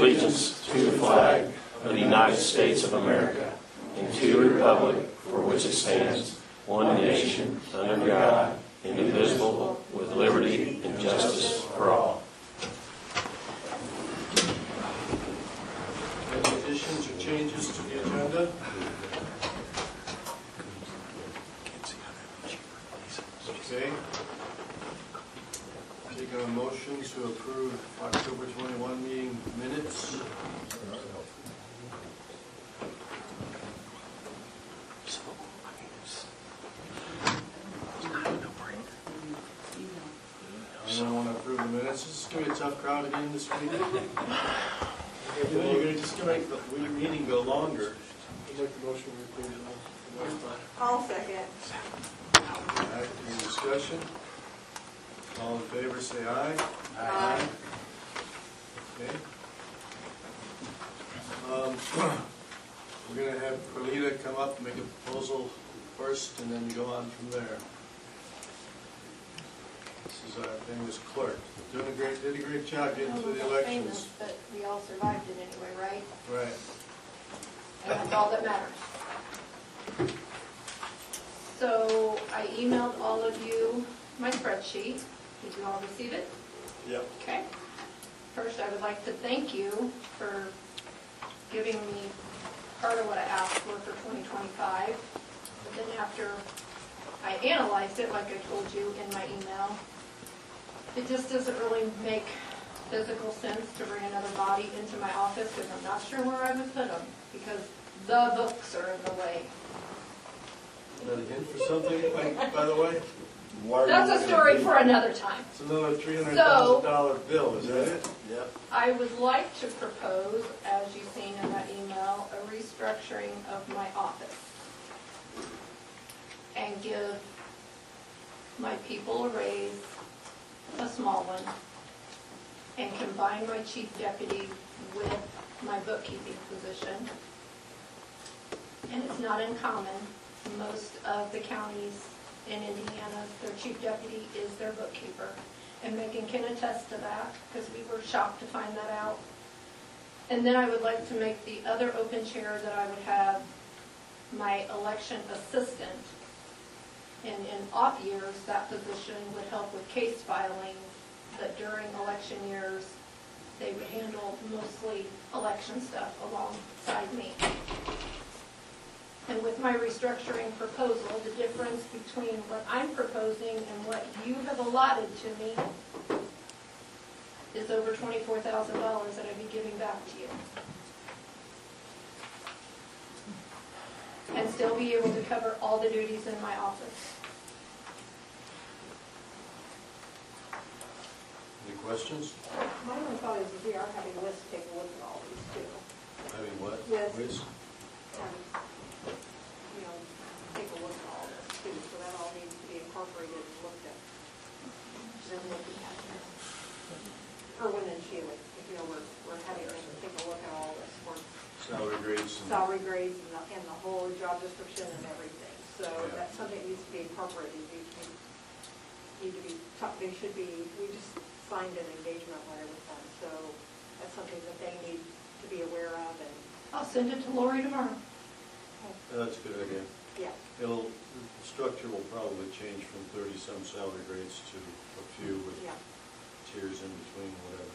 allegiance to the flag of the United States of America and to the republic for which it stands, one nation, under God, indivisible, with liberty and justice for all. Any additions or changes to the agenda? Okay. Taking a motion to approve October 21 meeting minutes. Anyone want to approve the minutes? This is going to be a tough crowd again this week. You're going to just make the meeting go longer. I'd like the motion to approve the last time. I'll second. All right, any discussion? All in favor, say aye. Aye. Okay. We're going to have Carlita come up and make a proposal first, and then go on from there. This is our famous clerk. Did a great job getting through the elections. Famous, but we all survived it anyway, right? Right. And that's all that matters. So I emailed all of you my spreadsheet. Did you all receive it? Yep. Okay. First, I would like to thank you for giving me part of what I asked for 2025. But then after I analyzed it, like I told you in my email, it just doesn't really make physical sense to bring another body into my office because I'm not sure where I would put them because the books are in the way. Is that a hint for something, by the way? That's a story for another time. It's another $300,000 bill, is that it? Yep. I would like to propose, as you've seen in that email, a restructuring of my office and give my people a raise, a small one, and combine my chief deputy with my bookkeeping position. And it's not uncommon. Most of the counties in Indiana, their chief deputy is their bookkeeper. And Megan can attest to that because we were shocked to find that out. And then I would like to make the other open chair that I would have my election assistant. And in off years, that position would help with case filing, but during election years, they would handle mostly election stuff alongside me. And with my restructuring proposal, the difference between what I'm proposing and what you have allotted to me is over $24,000 that I'd be giving back to you. And still be able to cover all the duties in my office. Any questions? My only thought is we are having Liz take a look at all these too. Having what? Liz. Liz? Take a look at all this too, so that all needs to be incorporated and looked at. Then looking at it. Erwin and Sheila, we're having them take a look at all this work. Salary grades. Salary grades and the whole job description and everything. So that's something that needs to be incorporated. They should be, we just signed an engagement letter with them, so that's something that they need to be aware of. And I'll send it to Lori tomorrow. That's a good idea. yeah. The structure will probably change from 30-some salary grades to a few with tiers in between, whatever.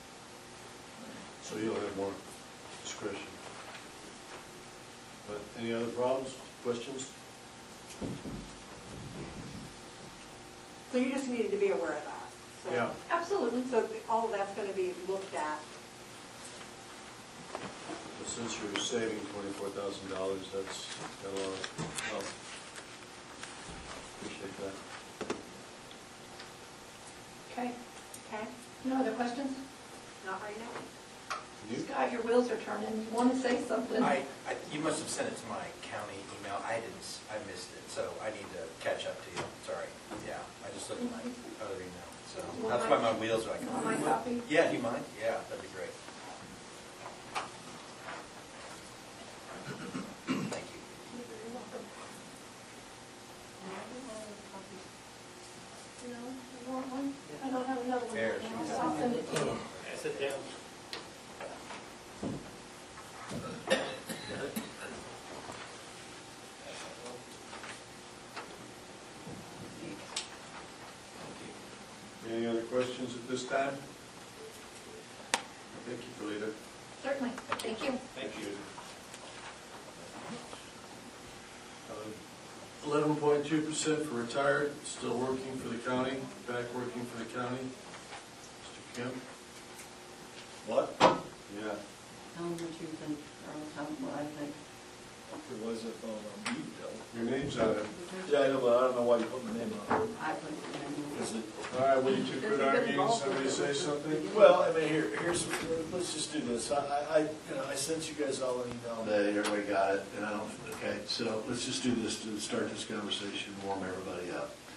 So you'll have more discretion. But any other problems, questions? So you just needed to be aware of that. So, Yeah. Absolutely. So all of that's going to be looked at. But since you're saving $24,000, that's got a lot of, well, appreciate that. Okay. Okay? No other questions? Not right now. You? Scott, your wheels are turning. You want to say something? You must have sent it to my county email. I missed it, so I need to catch up to you. Sorry. Yeah, I just looked at my other email. So that's why my wheels are like, Want my copy? yeah, do you mind? Yeah, that'd be great. Thank you. You're very welcome. You want one? I don't have another one. Here, I'll send it to you. Sit down. other questions at this time? Thank you, Felita. Certainly, thank you. Thank you. 11.2% for retired, still working for the county, back working for the county. Mr. Kemp? What? Yeah. Tell them what you think, or I'll tell them what I think. There was a phone on mute though. Your name's on it. Yeah, I know, but I don't know why you put my name on it. I put it in. Is it? All right, we two quit arguing, somebody say something? Well, I mean, here's, let's just do this. I sent you guys all an email. That everybody got it, and I don't, okay, so let's just do this to start this conversation, warm everybody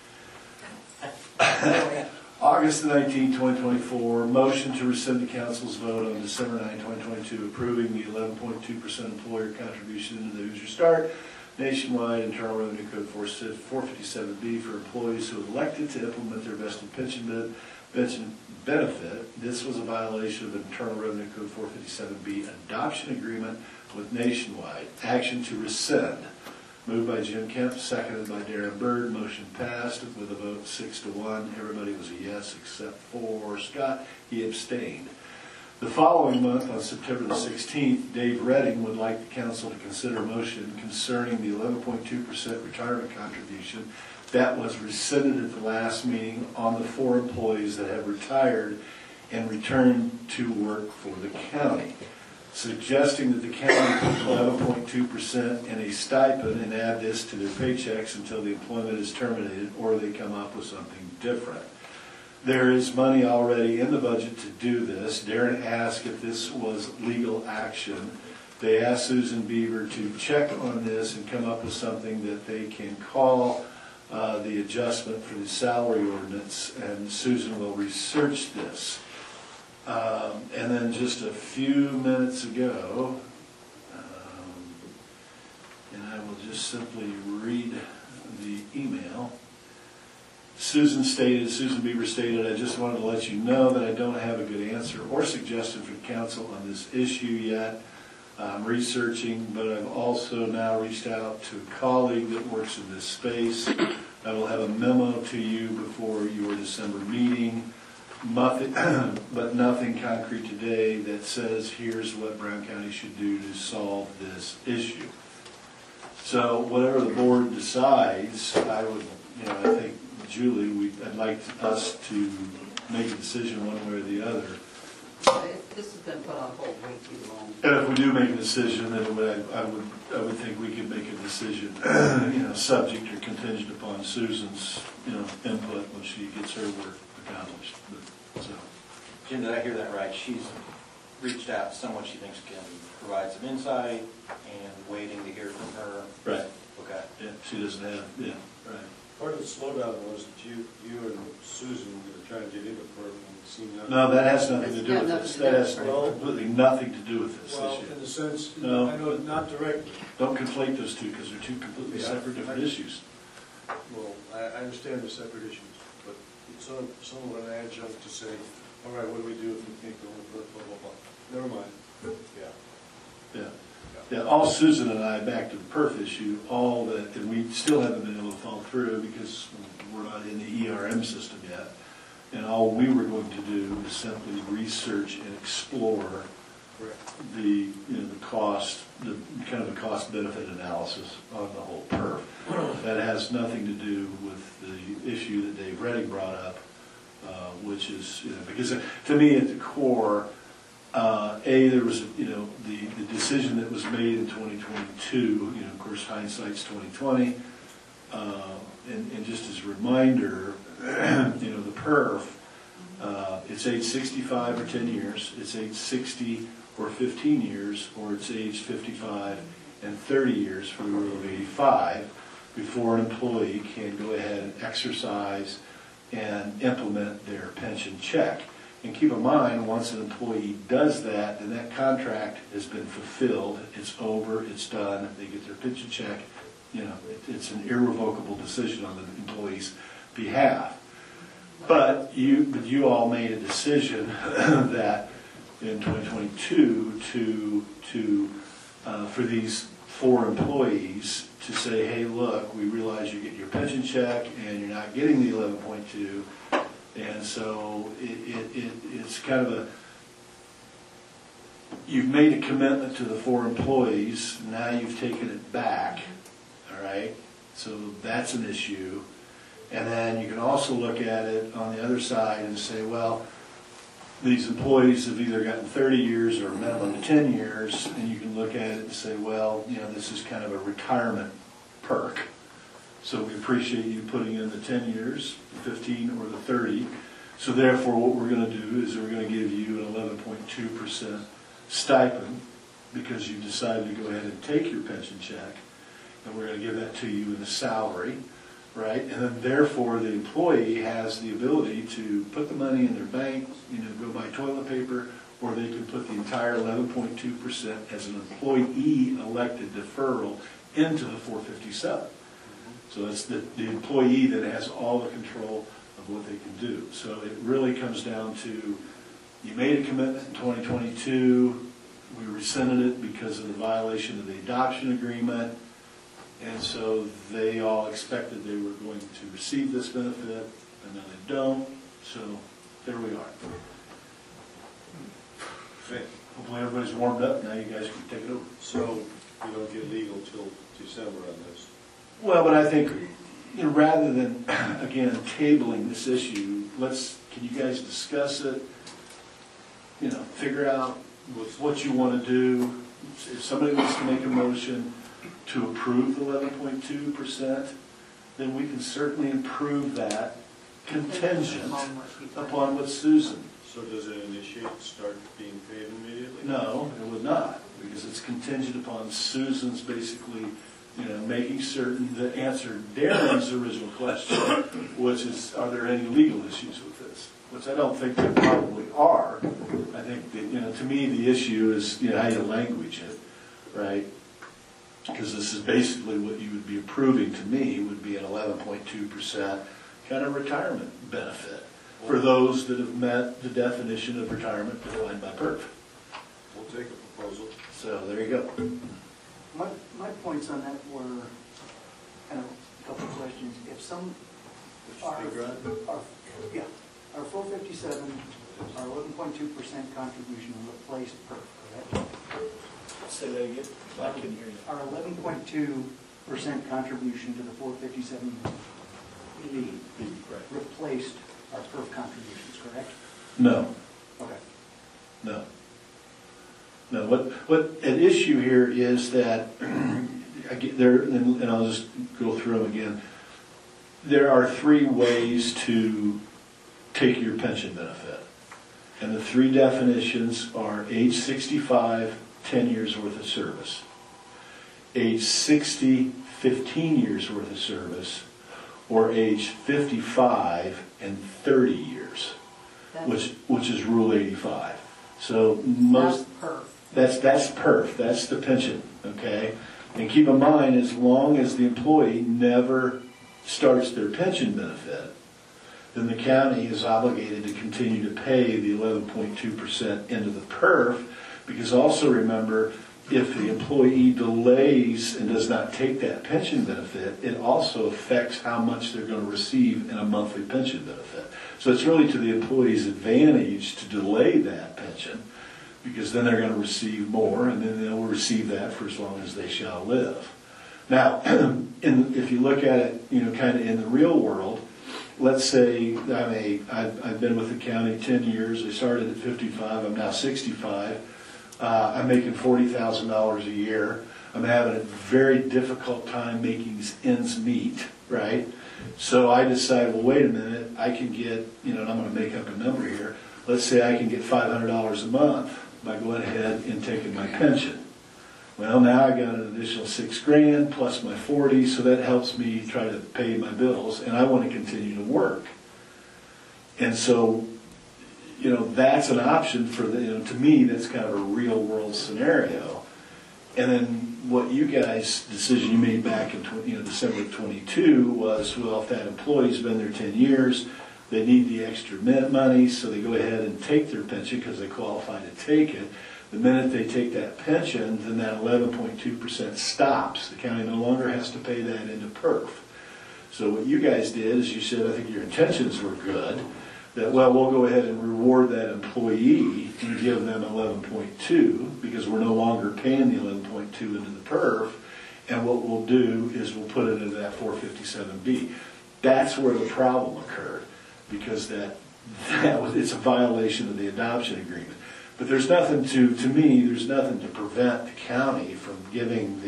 up. August 19, 2024, motion to rescind the council's vote on December 9, 2022, approving the 11.2% employer contribution into the Hoosier Start nationwide Internal Revenue Code 457B for employees who elected to implement their vested pension benefit. This was a violation of Internal Revenue Code 457B adoption agreement with Nationwide. Action to rescind. Moved by Jim Kemp, seconded by Darren Bird. Motion passed with a vote 6-1. Everybody was a yes except for Scott. He abstained. The following month, on September the 16th, Dave Redding would like the council to consider a motion concerning the 11.2% retirement contribution that was rescinded at the last meeting on the 4 employees that have retired and returned to work for the county, suggesting that the county put 11.2% in a stipend and add this to their paychecks until the employment is terminated or they come up with something different. There is money already in the budget to do this. Darren asked if this was legal action. They asked Susan Beaver to check on this and come up with something that they can call the adjustment for the salary ordinance, and Susan will research this. And then just a few minutes ago, and I will just simply read the email. Susan Beaver stated, I just wanted to let you know that I don't have a good answer or suggestion for the council on this issue yet. I'm researching, but I've also now reached out to a colleague that works in this space. I will have a memo to you before your December meeting, but nothing concrete today that says here's what Brown County should do to solve this issue. So whatever the board decides, I would, I think, Julie, I'd like us to make a decision one way or the other. This has been put on hold way too long. And if we do make a decision, then I would think we could make a decision, subject or contingent upon Susan's, input when she gets her work accomplished. So, Jim, did I hear that right? She's reached out to someone she thinks can provide some insight and waiting to hear from her. right, Okay. yeah, she doesn't have, yeah, right. Part of the slowdown was that you and Susan were trying to get into PERF and it seemed not. No, that has nothing to It's do got with nothing this. to do That with has it. completely nothing to do with this Well, issue. in the sense, No. I know not directly. Don't conflate those two because they're two completely Yeah. separate, different issues. Well, I understand the separate issues, but it's somewhat an adjunct to say, all right, what do we do if we can't go with PERF, blah, blah, blah. Never mind. Yeah. Yeah. Yeah, all Susan and I, back to the PERF issue, and we still haven't been able to follow through because we're not in the ERM system yet. And all we were going to do is simply research and explore the cost, kind of a cost benefit analysis on the whole PERF. That has nothing to do with the issue that Dave Redding brought up, which is, because to me at the core, there was, the decision that was made in 2022, of course, hindsight's 2020, and just as a reminder, the PERF, it's age 65 or 10 years, it's age 60 or 15 years, or it's age 55 and 30 years for the rule of 85 before an employee can go ahead and exercise and implement their pension check. And keep in mind, once an employee does that, then that contract has been fulfilled, it's over, it's done, they get their pension check, it's an irrevocable decision on the employee's behalf. But you all made a decision that in 2022 for these 4 employees to say, hey, look, we realize you get your pension check and you're not getting the 11.2, And so it's kind of a, you've made a commitment to the 4 employees, now you've taken it back, all right? So that's an issue. And then you can also look at it on the other side and say, well, these employees have either gotten 30 years or a minimum of 10 years, and you can look at it and say, well, you know, this is kind of a retirement perk. So we appreciate you putting in the 10 years, the 15, or the 30. So therefore, what we're going to do is we're going to give you an 11.2% stipend because you decided to go ahead and take your pension check, and we're going to give that to you in a salary, right? And then therefore, the employee has the ability to put the money in their bank, you know, go buy toilet paper, or they can put the entire 11.2% as an employee elected deferral into the 457. So it's the employee that has all the control of what they can do. So it really comes down to, you made a commitment in 2022, we rescinded it because of the violation of the adoption agreement, and so they all expected they were going to receive this benefit, and now they don't, so there we are. Okay. Hopefully everybody's warmed up, now you guys can take it over. So we don't get legal till December on this? Well, but I think, you know, rather than, again, tabling this issue, can you guys discuss it? You know, figure out what you want to do. If somebody wants to make a motion to approve the 11.2%, then we can certainly improve that contingent upon what Susan. So does it start being paid immediately? No, it would not, because it's contingent upon Susan's basically, you know, making certain that answered Darren's original question, which is, are there any legal issues with this? Which I don't think there probably are. I think that, you know, to me, the issue is, you know, how you language it, right? Because this is basically what you would be approving to me would be an 11.2% kind of retirement benefit for those that have met the definition of retirement defined by PERF. We'll take a proposal. So there you go. My points on that were kind of a couple of questions. If some, our 457, our 11.2% contribution replaced PERF, correct? Say that again. I can hear you. Our 11.2% contribution to the 457 replaced our PERF contributions, correct? No. Okay. No. No, what at issue here is that, I get there, and I'll just go through them again. There are 3 ways to take your pension benefit. And the 3 definitions are age 65, 10 years worth of service. Age 60, 15 years worth of service. Or age 55 and 30 years, which is Rule 85. So most that's PERF. That's the pension. Okay, and keep in mind, as long as the employee never starts their pension benefit, then the county is obligated to continue to pay the 11.2% into the PERF. Because also remember, if the employee delays and does not take that pension benefit, it also affects how much they're going to receive in a monthly pension benefit. So it's really to the employee's advantage to delay that pension, because then they're going to receive more, and then they'll receive that for as long as they shall live. Now, if you look at it, you know, kind of in the real world, let's say I've been with the county 10 years. I started at 55. I'm now 65. I'm making $40,000 a year. I'm having a very difficult time making ends meet, right? So I decided, well, wait a minute, I can get, you know, and I'm going to make up a number here. Let's say I can get $500 a month by going ahead and taking my pension. Well, now I got an additional $6,000 plus my 40, so that helps me try to pay my bills, and I want to continue to work. And so, you know, that's an option for the, you know, to me, that's kind of a real world scenario. And then what you guys, decision you made back in December of 22 was, well, if that employee's been there 10 years, they need the extra money, so they go ahead and take their pension because they qualify to take it. The minute they take that pension, then that 11.2% stops. The county no longer has to pay that into PERF. So what you guys did is you said, I think your intentions were good, that, well, we'll go ahead and reward that employee and give them 11.2 because we're no longer paying the 11.2 into the perf. And what we'll do is we'll put it into that 457B. That's where the problem occurred, because it's a violation of the adoption agreement. But there's nothing to me, there's nothing to prevent the county from giving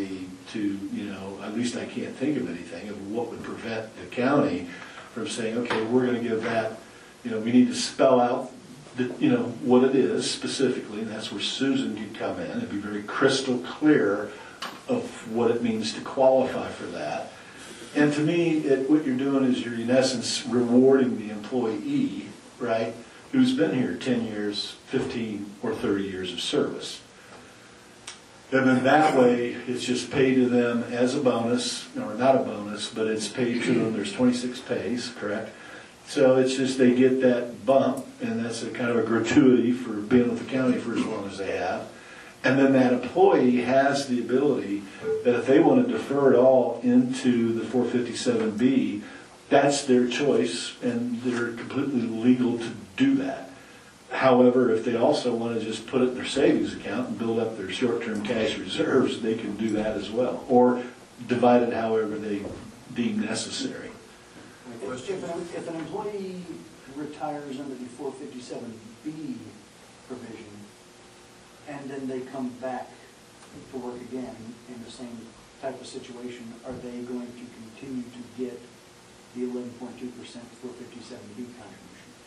at least I can't think of anything of what would prevent the county from saying, okay, we're going to give that, we need to spell out what it is specifically, and that's where Susan could come in and be very crystal clear of what it means to qualify for that. And to me, what you're doing is you're in essence rewarding the employee, right, who's been here 10 years, 15 or 30 years of service. And then that way, it's just paid to them as a bonus, or not a bonus, but it's paid to them, there's 26 pays, correct? So it's just they get that bump, and that's a kind of a gratuity for being with the county for as long as they have. And then that employee has the ability that if they want to defer it all into the 457B, that's their choice, and they're completely legal to do that. However, if they also want to just put it in their savings account and build up their short-term cash reserves, they can do that as well, or divide it however they deem necessary. If an employee retires under the 457B provision, and then they come back to work again in the same type of situation, are they going to continue to get the 11.2% 457B contribution?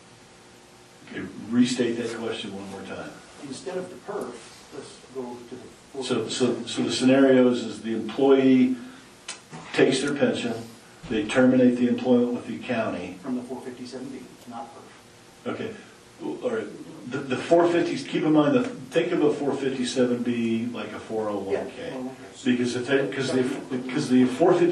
Okay, restate that question one more time. Instead of the perf, let's go to the 457B. So the scenarios is the employee takes their pension, they terminate the employment with the county. From the 457B, not perf. Okay, all right. The 450s, keep in mind, think of a 457B like a 401K. Yeah. Because the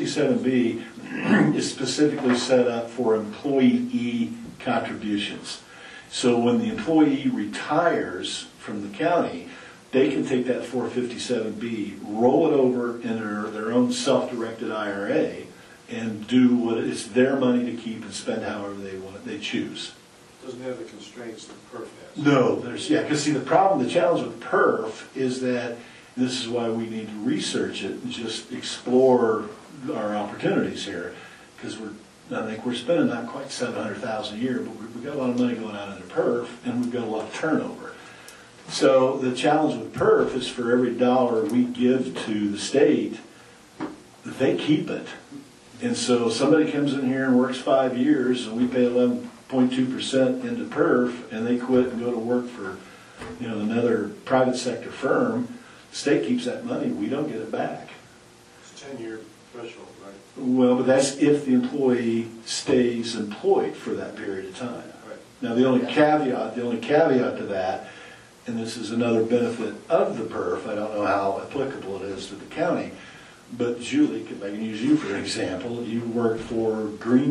457B is specifically set up for employee contributions. So when the employee retires from the county, they can take that 457B, roll it over in their own self-directed IRA, and do what it's their money to keep and spend however they choose. Doesn't have the constraints that PERF has. No, because see, the challenge with PERF is that, and this is why we need to research it and just explore our opportunities here, because I think we're spending not quite $700,000 a year, but we've got a lot of money going out into PERF, and we've got a lot of turnover. So the challenge with PERF is for every dollar we give to the state, they keep it. And so somebody comes in here and works 5 years, and we pay 11.2% into PERF, and they quit and go to work for another private sector firm. The state keeps that money. We don't get it back. It's a 10-year threshold, right? Well, but that's if the employee stays employed for that period of time. Right. Now, the only caveat to that, and this is another benefit of the PERF, I don't know how applicable it is to the county, but Julie, if I can use you for an example, you worked for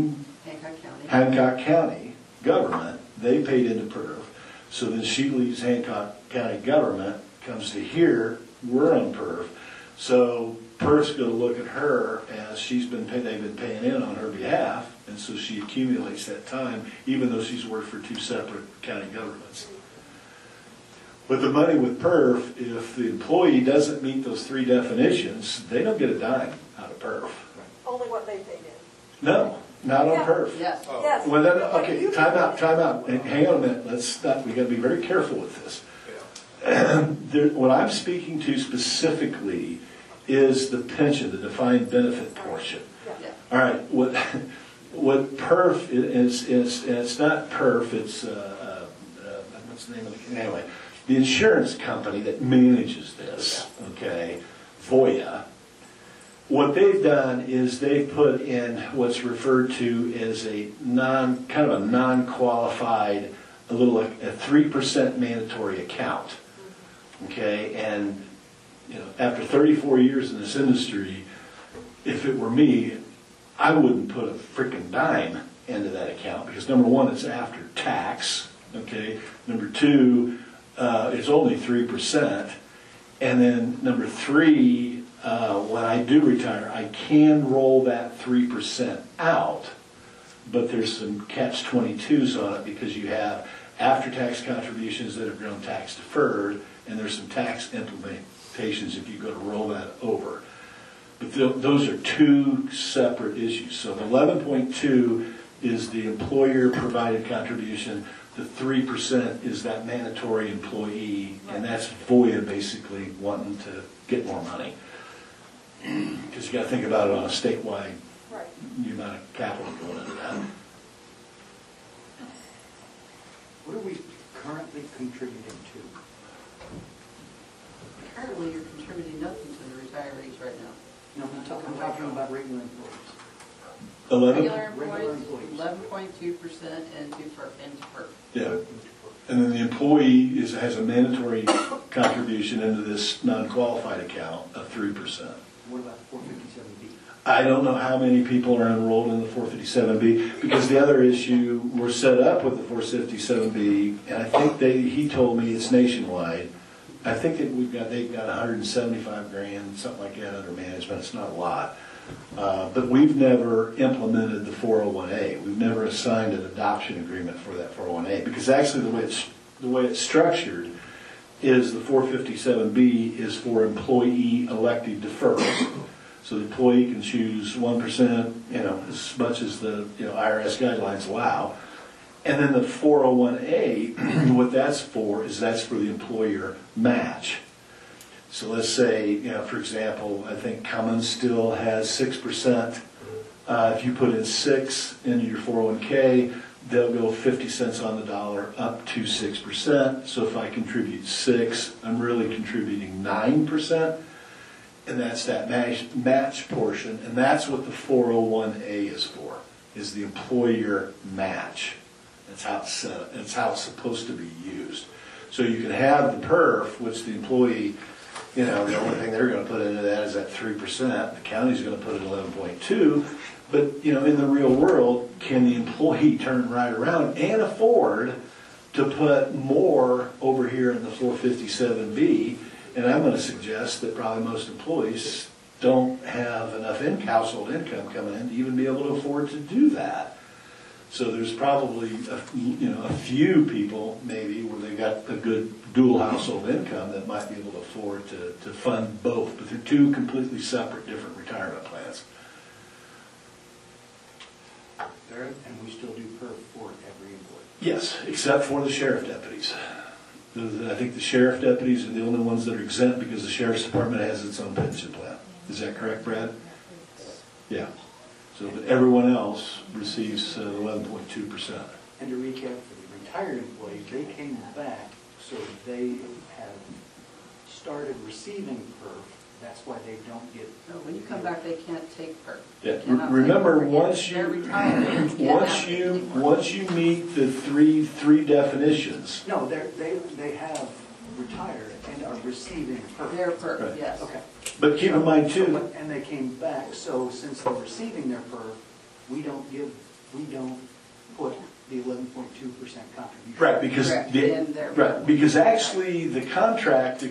Hancock County government. They paid into PERF. So then she leaves Hancock County government, comes to here, we're on PERF. So PERF's going to look at her as they've been paying in on her behalf, and so she accumulates that time, even though she's worked for 2 separate county governments. But the money with PERF, if the employee doesn't meet those 3 definitions, they don't get a dime out of PERF. Only what they paid in. No, not on PERF. Yes. Yes. Well, then, okay, time out. Hang on a minute. We got to be very careful with this. What I'm speaking to specifically is the pension, the defined benefit portion. Yeah. All right, what PERF is, and it's not PERF, it's, what's the name of the, anyway, the insurance company that manages this, okay, Voya. What they've done is they've put in what's referred to as a kind of a non-qualified, a 3% mandatory account, okay, and after 34 years in this industry, if it were me, I wouldn't put a freaking dime into that account because number one, it's after tax, okay, number two, it's only 3%, and then number 3, when I do retire, I can roll that 3% out, but there's some catch-22s on it because you have after-tax contributions that have grown tax deferred, and there's some tax implementations if you go to roll that over. But those are two separate issues. So the 11.2 is the employer-provided contribution. The 3% is that mandatory employee, and that's FOIA basically wanting to get more money. Because you got to think about it on a statewide, Right. the amount of capital going into that. What are we currently contributing to? Currently, you're contributing nothing to the retirees right now. No, I'm talking about regular employees. 11? Regular Regular employees, employees. 11.2% into PERF. Yeah. And then the employee has a mandatory contribution into this non-qualified account of 3%. What about 457B? I don't know how many people are enrolled in the 457B, because the other issue, we're set up with the 457B, and I think he told me it's nationwide. I think that they've got 175 grand, something like that under management. It's not a lot. But we've never implemented the 401A. We've never assigned an adoption agreement for that 401A, because actually the way it's structured is the 457B is for employee elected deferrals. So the employee can choose 1%, as much as the IRS guidelines allow. And then the 401A, what that's for is that's for the employer match. So let's say, for example, I think Cummins still has 6%. If you put in 6 into your 401K, they'll go 50 cents on the dollar up to 6%. So if I contribute 6, I'm really contributing 9%. And that's that match portion. And that's what the 401A is for, is the employer match. That's how it's set up. That's how it's supposed to be used. So you can have the PERF, which the employee, the only thing they're going to put into that is that 3%. The county's going to put in 11.2. But, in the real world, can the employee turn right around and afford to put more over here in the 457B? And I'm going to suggest that probably most employees don't have enough household income coming in to even be able to afford to do that. So there's probably a few people maybe where they got a good dual household income that might be able to afford to fund both, but they're two completely separate, different retirement plans. And we still do PERF for every employee? Yes, except for the sheriff deputies. I think the sheriff deputies are the only ones that are exempt because the sheriff's department has its own pension plan. Is that correct, Brad? Yeah. So, but everyone else receives 11.2%. And to recap, for the retired employees, they came back, so they have started receiving PERF. That's why they don't get. No, when you come back, they can't take PERF. Yeah. They cannot Remember, take PERF. once They're you retired, they can't have it anymore. once you meet the three definitions. No, they have retired and are receiving PERF. They're PERF, Right. yes. Okay. But keep in mind too. And they came back, so since they're receiving their PERF, we don't put the 11.2% contribution. Right, because Correct, in their- because actually the contract,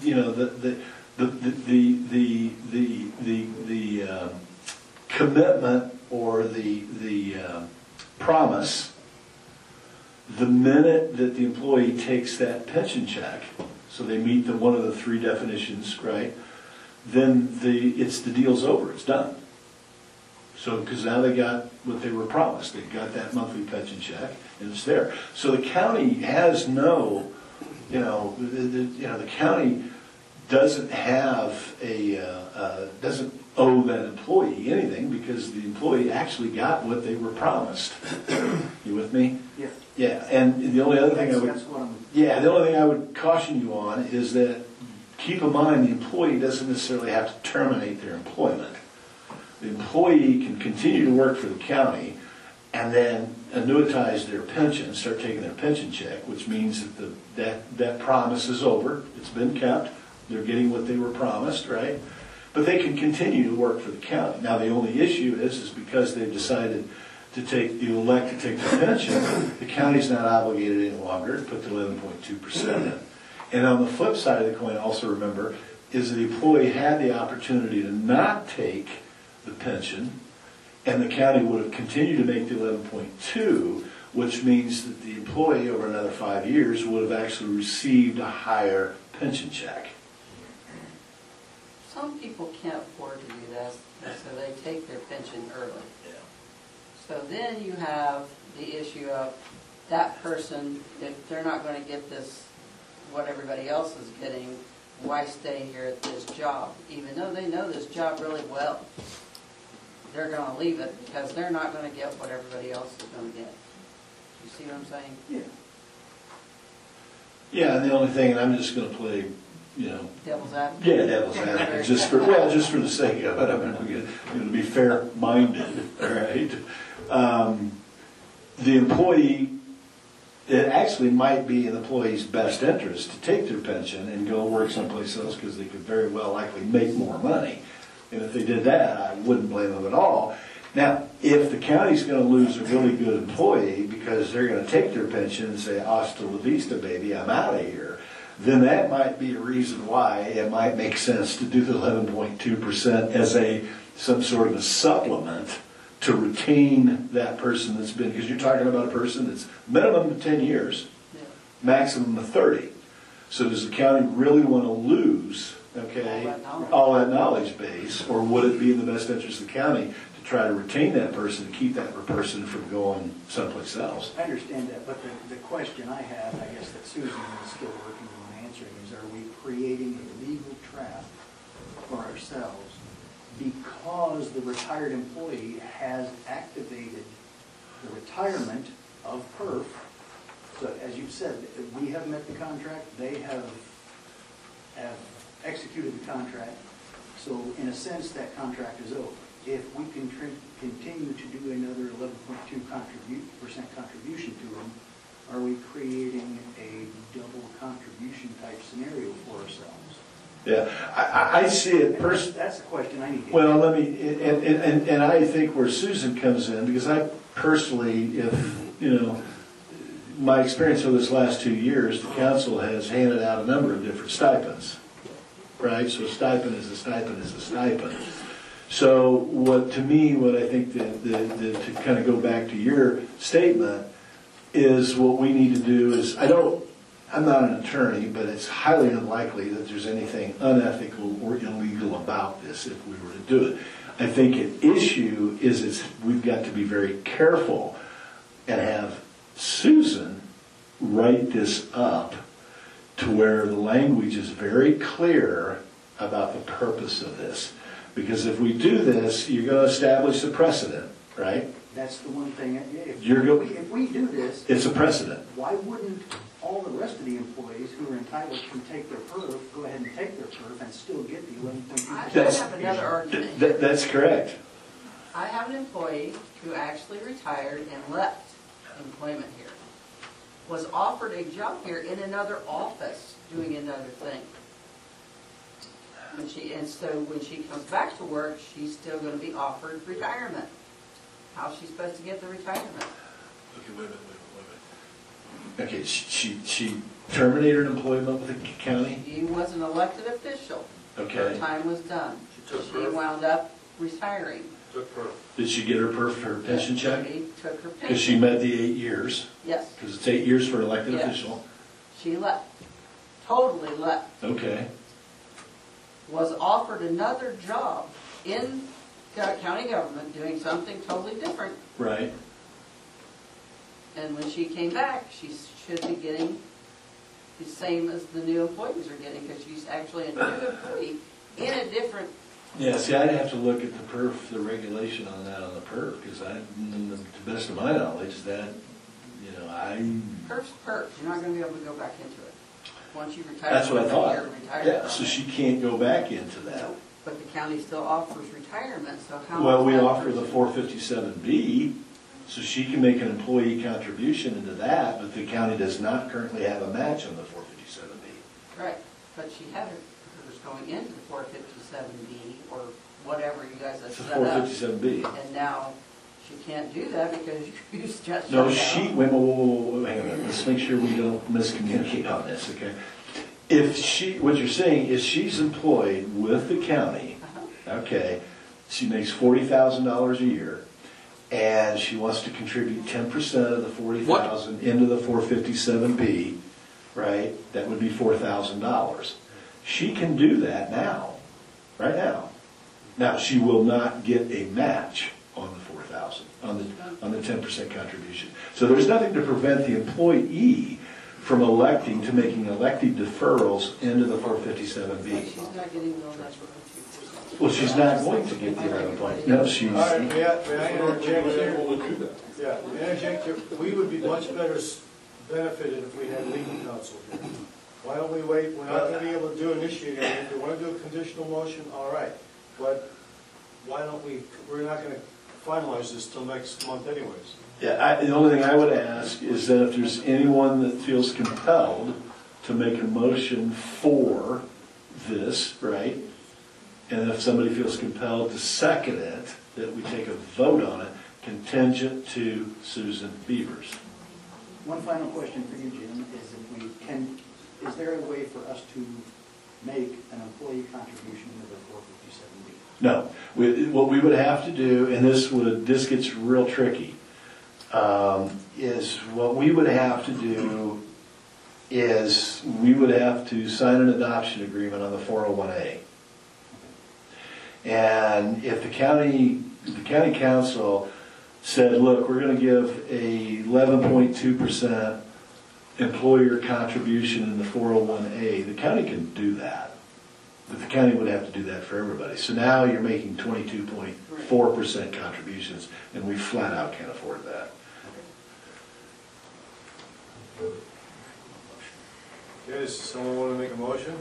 the commitment or the promise, the minute that the employee takes that pension check, so they meet one of the 3 definitions, right? Then the deal's over. It's done. So, because now they got what they were promised. They got that monthly pension check, and it's there. So the county has no, the county doesn't have doesn't owe that employee anything because the employee actually got what they were promised. You with me? Yeah. Yeah, and the only other thing That's what I'm. the only thing I would caution you on is that keep in mind the employee doesn't necessarily have to terminate their employment. The employee can continue to work for the county and then annuitize their pension, start taking their pension check, which means that that promise is over. It's been kept. They're getting what they were promised, right? But they can continue to work for the county. Now, the only issue is because they've decided to elect to take the pension, the county's not obligated any longer to put the 11.2% in. And on the flip side of the coin, also remember, is the employee had the opportunity to not take the pension and the county would have continued to make the 11.2, which means that the employee over another 5 years would have actually received a higher pension check. Some people can't afford to do that, so they take their pension early. So then you have the issue of that person, if they're not going to get this, what everybody else is getting, why stay here at this job? Even though they know this job really well, they're going to leave it because they're not going to get what everybody else is going to get. You see what I'm saying? Yeah. Yeah, and the only thing, and I'm just gonna play, Devil's advocate? yeah, devil's advocate, just for the sake of it, I'm gonna be fair-minded, all right? The employee, it actually might be in the employee's best interest to take their pension and go work someplace else because they could very well likely make more money. And if they did that, I wouldn't blame them at all. Now, if the county's gonna lose a really good employee because they're gonna take their pension and say, hasta la vista, baby, I'm out of here, then that might be a reason why it might make sense to do the 11.2% as some sort of a supplement to retain that person that's been, because you're talking about a person that's minimum of 10 years, maximum of 30. So does the county really want to lose, all that knowledge base, or would it be in the best interest of the county to try to retain that person, to keep that person from going someplace else? I understand that, but the question I have, I guess that Susan is still working on answering, is are we creating a legal trap for ourselves because the retired employee has activated the retirement of PERF? So as you've said, we have met the contract, they have executed the contract, so in a sense, that contract is over. If we can continue to do another 11.2% contribution to them, are we creating a double contribution type scenario for ourselves? Yeah, I see it personally. That's the question I need to Well, let me, and I think where Susan comes in, because I personally, my experience over this last 2 years, the council has handed out a number of different stipends, right? So a stipend is a stipend is a stipend. So what I think that to kind of go back to your statement is what we need to do is, I'm not an attorney, but it's highly unlikely that there's anything unethical or illegal about this if we were to do it. I think an issue is we've got to be very careful and have Susan write this up to where the language is very clear about the purpose of this. Because if we do this, you're going to establish a precedent, right? That's the one thing, if we do this, it's a precedent. why wouldn't all the rest of the employees who are entitled to take their PERF go ahead and take their PERF and still get the 11.2%? I have another argument. That's correct. I have an employee who actually retired and left employment here, was offered a job here in another office doing another thing. So when she comes back to work, she's still going to be offered retirement. How's she supposed to get the retirement? Okay, wait a minute. Okay, she terminated employment with the county? She was an elected official. Okay. Her time was done. She took She PERF. wound up retiring. Took PERF. Did she get her pension check? She took her pension. Because she met the 8 years. Yes, Because it's 8 years for an elected Yes. official. she left. Totally left. Okay. Was offered another job in county government doing something totally different. Right. And when she came back, she should be getting the same as the new employees are getting, because she's actually a new employee in a different. Yeah, see, I'd have to look at the regulation on that on the PERF, because to the best of my knowledge, that, PERF's PERF. You're not going to be able to go back into it. Once you retire. That's what I thought. you're retired Yeah, from so it. she can't go back into that. But the county still offers retirement, so how? Well, is we that offer the person- 457B, so she can make an employee contribution into that, but the county does not currently have a match on the 457B. Right, but she had hers going into the 457B or whatever you guys have It's a set up. 457B. And now she can't do that because you just. No, shut she, down. wait, whoa, hang on a minute, let's make sure we don't miscommunicate on this, okay? What you're saying is she's employed with the county, Uh-huh. okay, she makes $40,000 a year, and she wants to contribute 10% of the 40,000 into the 457B, right? That would be $4,000. She can do that now, right now. Now, she will not get a match on the 4,000, on the 10% contribution. So there's nothing to prevent the employee from electing to making elected deferrals into the 457B. She's not getting the 11.2%. Well, she's not going to get the 11 point. No, she's. All right, may I interject We're here? able to do that. Yeah, may I interject here? We would be much better benefited if we had legal counsel here. Why don't we wait? We're not gonna be able to initiate anything. If we wanna do a conditional motion, all right. But why don't we're not gonna finalize this till next month anyways. Yeah, the only thing I would ask is that if there's anyone that feels compelled to make a motion for this, right? And if somebody feels compelled to second it, that we take a vote on it, contingent to Susan Beavers. One final question for you, Jim, is there a way for us to make an employee contribution to the 457B? No, what we would have to do, and this gets real tricky, is what we would have to do is we would have to sign an adoption agreement on the 401A. And if the county council said, look, we're going to give a 11.2% employer contribution in the 401A, the county can do that. But the county would have to do that for everybody. So now you're making 22.4% contributions, and we flat out can't afford that. Okay, does someone want to make a motion?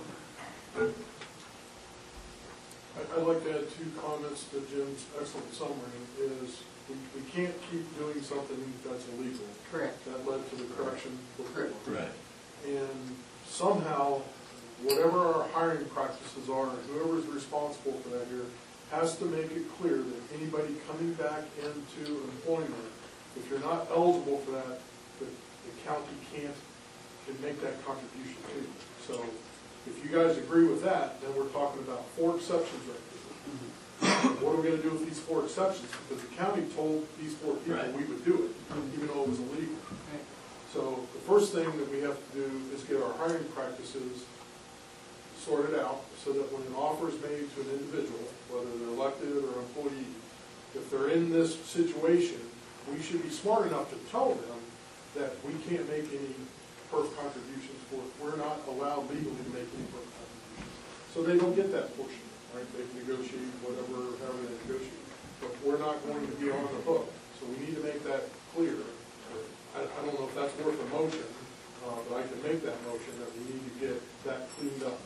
I'd like to add two comments to Jim's excellent summary, is we can't keep doing something that's illegal. Correct. That led to the correction before. Right. And somehow, whatever our hiring practices are, whoever's responsible for that here, has to make it clear that anybody coming back into employment, if you're not eligible for that, the county can make that contribution to you. So if you guys agree with that, then we're talking about 4 exceptions right here. What are we gonna do with these 4 exceptions? Because the county told these 4 people Right. we would do it, even though it was illegal. So the first thing that we have to do is get our hiring practices sorted out so that when an offer is made to an individual, whether they're elected or employee, if they're in this situation, we should be smart enough to tell them that we can't make any perf contributions for it. We're not allowed legally to make any perf contributions. So they don't get that portion, right? They can negotiate whatever, however they negotiate. But we're not going to be on the hook. So we need to make that clear. I don't know if that's worth a motion, but I can make that motion that we need to get that cleaned up.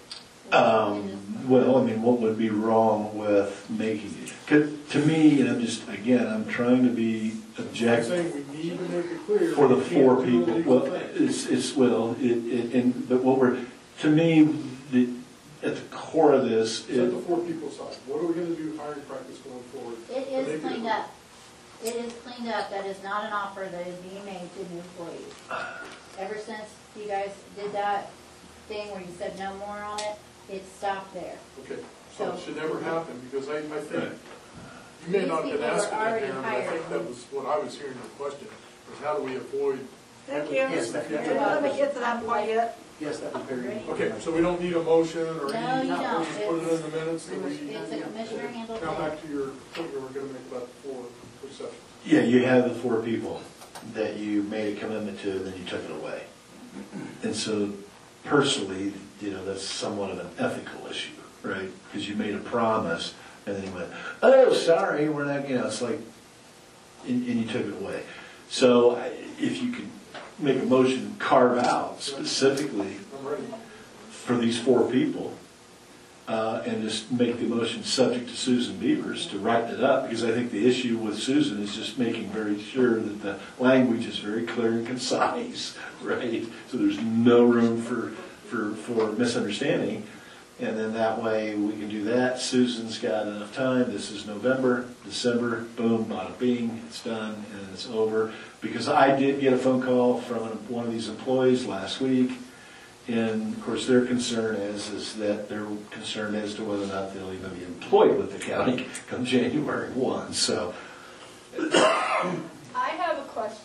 Well, I mean, what would be wrong with making it? 'Cause to me, and I'm trying to be I'm objective. saying we need to make it clear. For the we can't 4 do people, illegal well, things. but what to me, at the core of this Set is, the 4 people aside. What are we gonna do hiring practice going forward? It to make is cleaned up. It is cleaned up. That is not an offer that is being made to the employees. Ever since you guys did that thing where you said no more on it, it stopped there. Okay, so it should never happen, because I think, Right. you may These not have been people were asking that, already Darren, but I think hired. that was what I was hearing your question, is how do we avoid? Thank you. Yes, that- Let me get to that point yet. Yes, that was very. Okay, so we don't need a motion or No, any, you we'll don't. just put it in the minutes that we. It's a commissioner handled Now back thing. to your point you were gonna make about 4 exceptions. yeah, you have the 4 people that you made a commitment to, and then you took it away. And so personally, that's somewhat of an ethical issue, right? Because you made a promise, and then you went, oh, sorry, we're not, it's like, and you took it away. So if you could make a motion, carve out specifically I'm ready. for these 4 people, and just make the motion subject to Susan Beavers to write it up, because I think the issue with Susan is just making very sure that the language is very clear and concise, right? So there's no room for misunderstanding, and then that way we can do that. Susan's got enough time. This is November, December, boom, bada bing, it's done, and it's over. Because I did get a phone call from one of these employees last week, and of course their concern is that they're concerned as to whether or not they'll even be employed with the county come January 1. So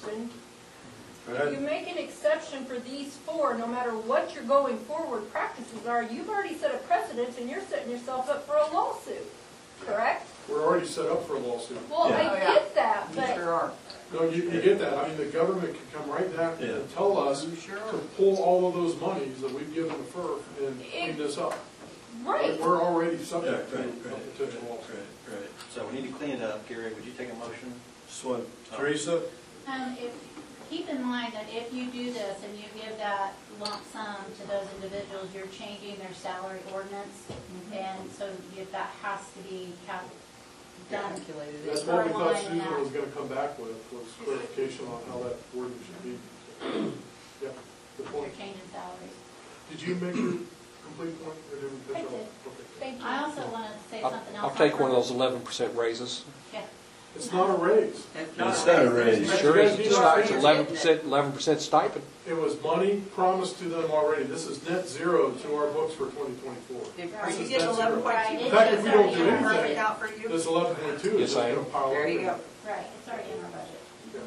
question. If you make an exception for these four, no matter what your going forward practices are, you've already set a precedent and you're setting yourself up for a lawsuit, correct? We're already set up for a lawsuit. Well, Yeah. I get that, You but sure are. No, you get that. I mean, the government can come right back Yeah. and tell us You sure to are. pull all of those monies that we've given to FERC and clean this up. right. We're already subject to Right, a right, potential lawsuit. Right. So we need to clean it up. Gary, would you take a motion? Just one, Teresa? Keep in mind that if you do this and you give that lump sum to those individuals, you're changing their salary ordinance. And so if that has to be done. Calculated. That's It. what we thought Line Susan that. was gonna come back with, was clarification on how that wording should be. Yeah, good You're point. changing salaries. Did you make your complete point, or did we I catch did. up? Okay. Thank you. I also wanted to say something else. I'll take one of those 11% raises. Yeah. It's not a raise. It's It's not a raise. That's Sure is, because it's you not- don't it's think- 11% stipend. It was money promised to them already. This is net zero to our books for 2024. Are This you is getting net zero. 11.2? In fact, if we don't do It's already anything, out for you? this 11.2 is Yes, just I gonna am. pile up. There you go. Right, it's already in our budget. Yeah.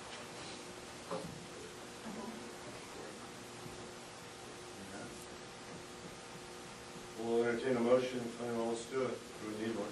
We'll entertain a motion, fine, well, let's do it. We need one.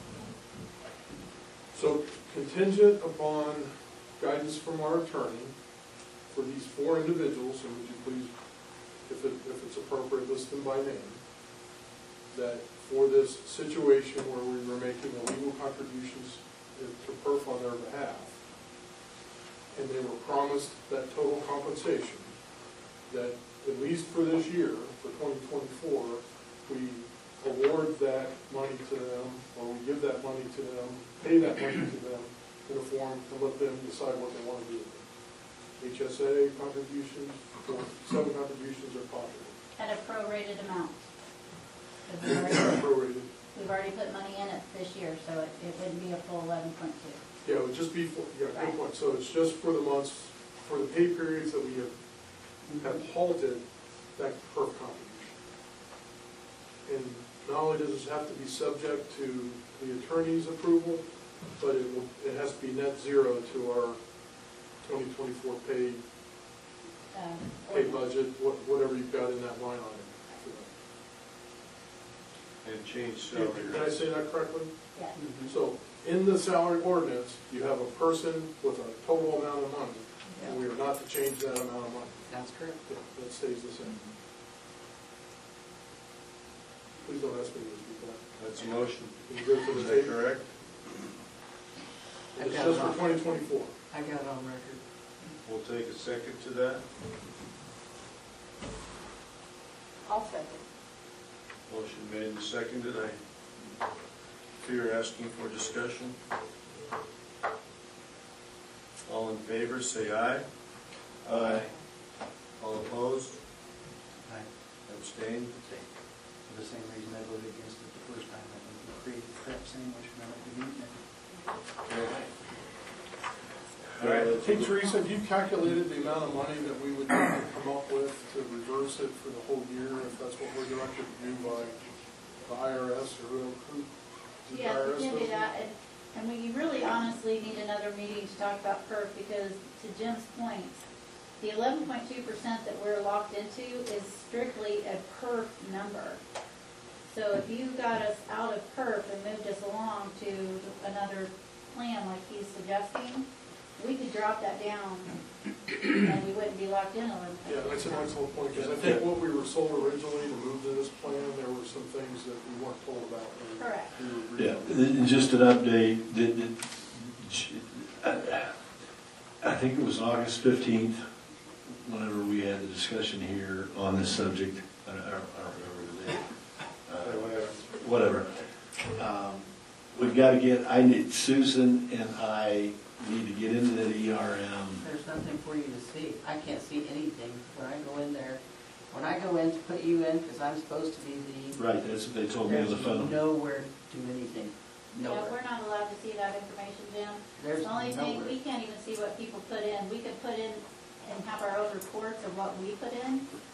So contingent upon guidance from our attorney for these four individuals, and would you please, if it's appropriate, list them by name, that for this situation where we were making illegal contributions to PERF on their behalf, and they were promised that total compensation, that at least for this year, for 2024, we award that money to them, or we give that money to them, pay that money to them in a form and let them decide what they want to do with it. HSA contributions, or some contributions are popular. At a prorated amount. 'Cause Prorated. we've already put money in it this year, so it wouldn't be a full 11.2. Yeah, it would just be, for yeah, good Right. point. So it's just for the months, for the pay periods that we have halted that PERF contribution. And not only does this have to be subject to the attorney's approval, but it has to be net zero to our 2024 pay Ordinance. budget, whatever you've got in that line item. And change salary. Did I say that correctly? Yes. So in the salary ordinance, you have a person with a total amount of money, and we are not to change that amount of money. That's correct. That stays the same. Please don't ask me to repeat that. That's a motion. Can you go to Is the that tape? correct? It's just for 2024. I got it on record. We'll take a second to that. I'll second. Motion made and seconded. Fear asking for discussion. All in favor, say aye. Aye. All opposed? Aye. Abstained? For the same reason I voted against it the first time, I think we created the prep sandwich, and I like to eat it. All right. Hey Teresa, have you calculated the amount of money that we would need to come up with to reverse it for the whole year, if that's what we're directed to do by the IRS or who? the Yes, IRS we can do does it? that, and we really honestly need another meeting to talk about PERF, because to Jim's point, the 11.2% that we're locked into is strictly a PERF number. So if you got us out of PERF and moved us along to another plan like he's suggesting, we could drop that down, and we wouldn't be locked in 11.2%. Yeah, that's an excellent point, because I think what we were sold originally to move to this plan, there were some things that we weren't told about. Correct. Yeah, and just an update, I think it was August 15th, whenever we had the discussion here on this subject. I don't remember the date. Whatever. We've got to get, Susan and I need to get into that ERM. There's nothing for you to see. I can't see anything when I go in there. When I go in to put you in, because I'm supposed to be the. Right, that's what they told me on the phone. There's nowhere to do anything. Yeah, Nowhere. we're not allowed to see that information, Jim. There's The only thing, nowhere. we can't even see what people put in. We could put in and have our own reports of what we put in,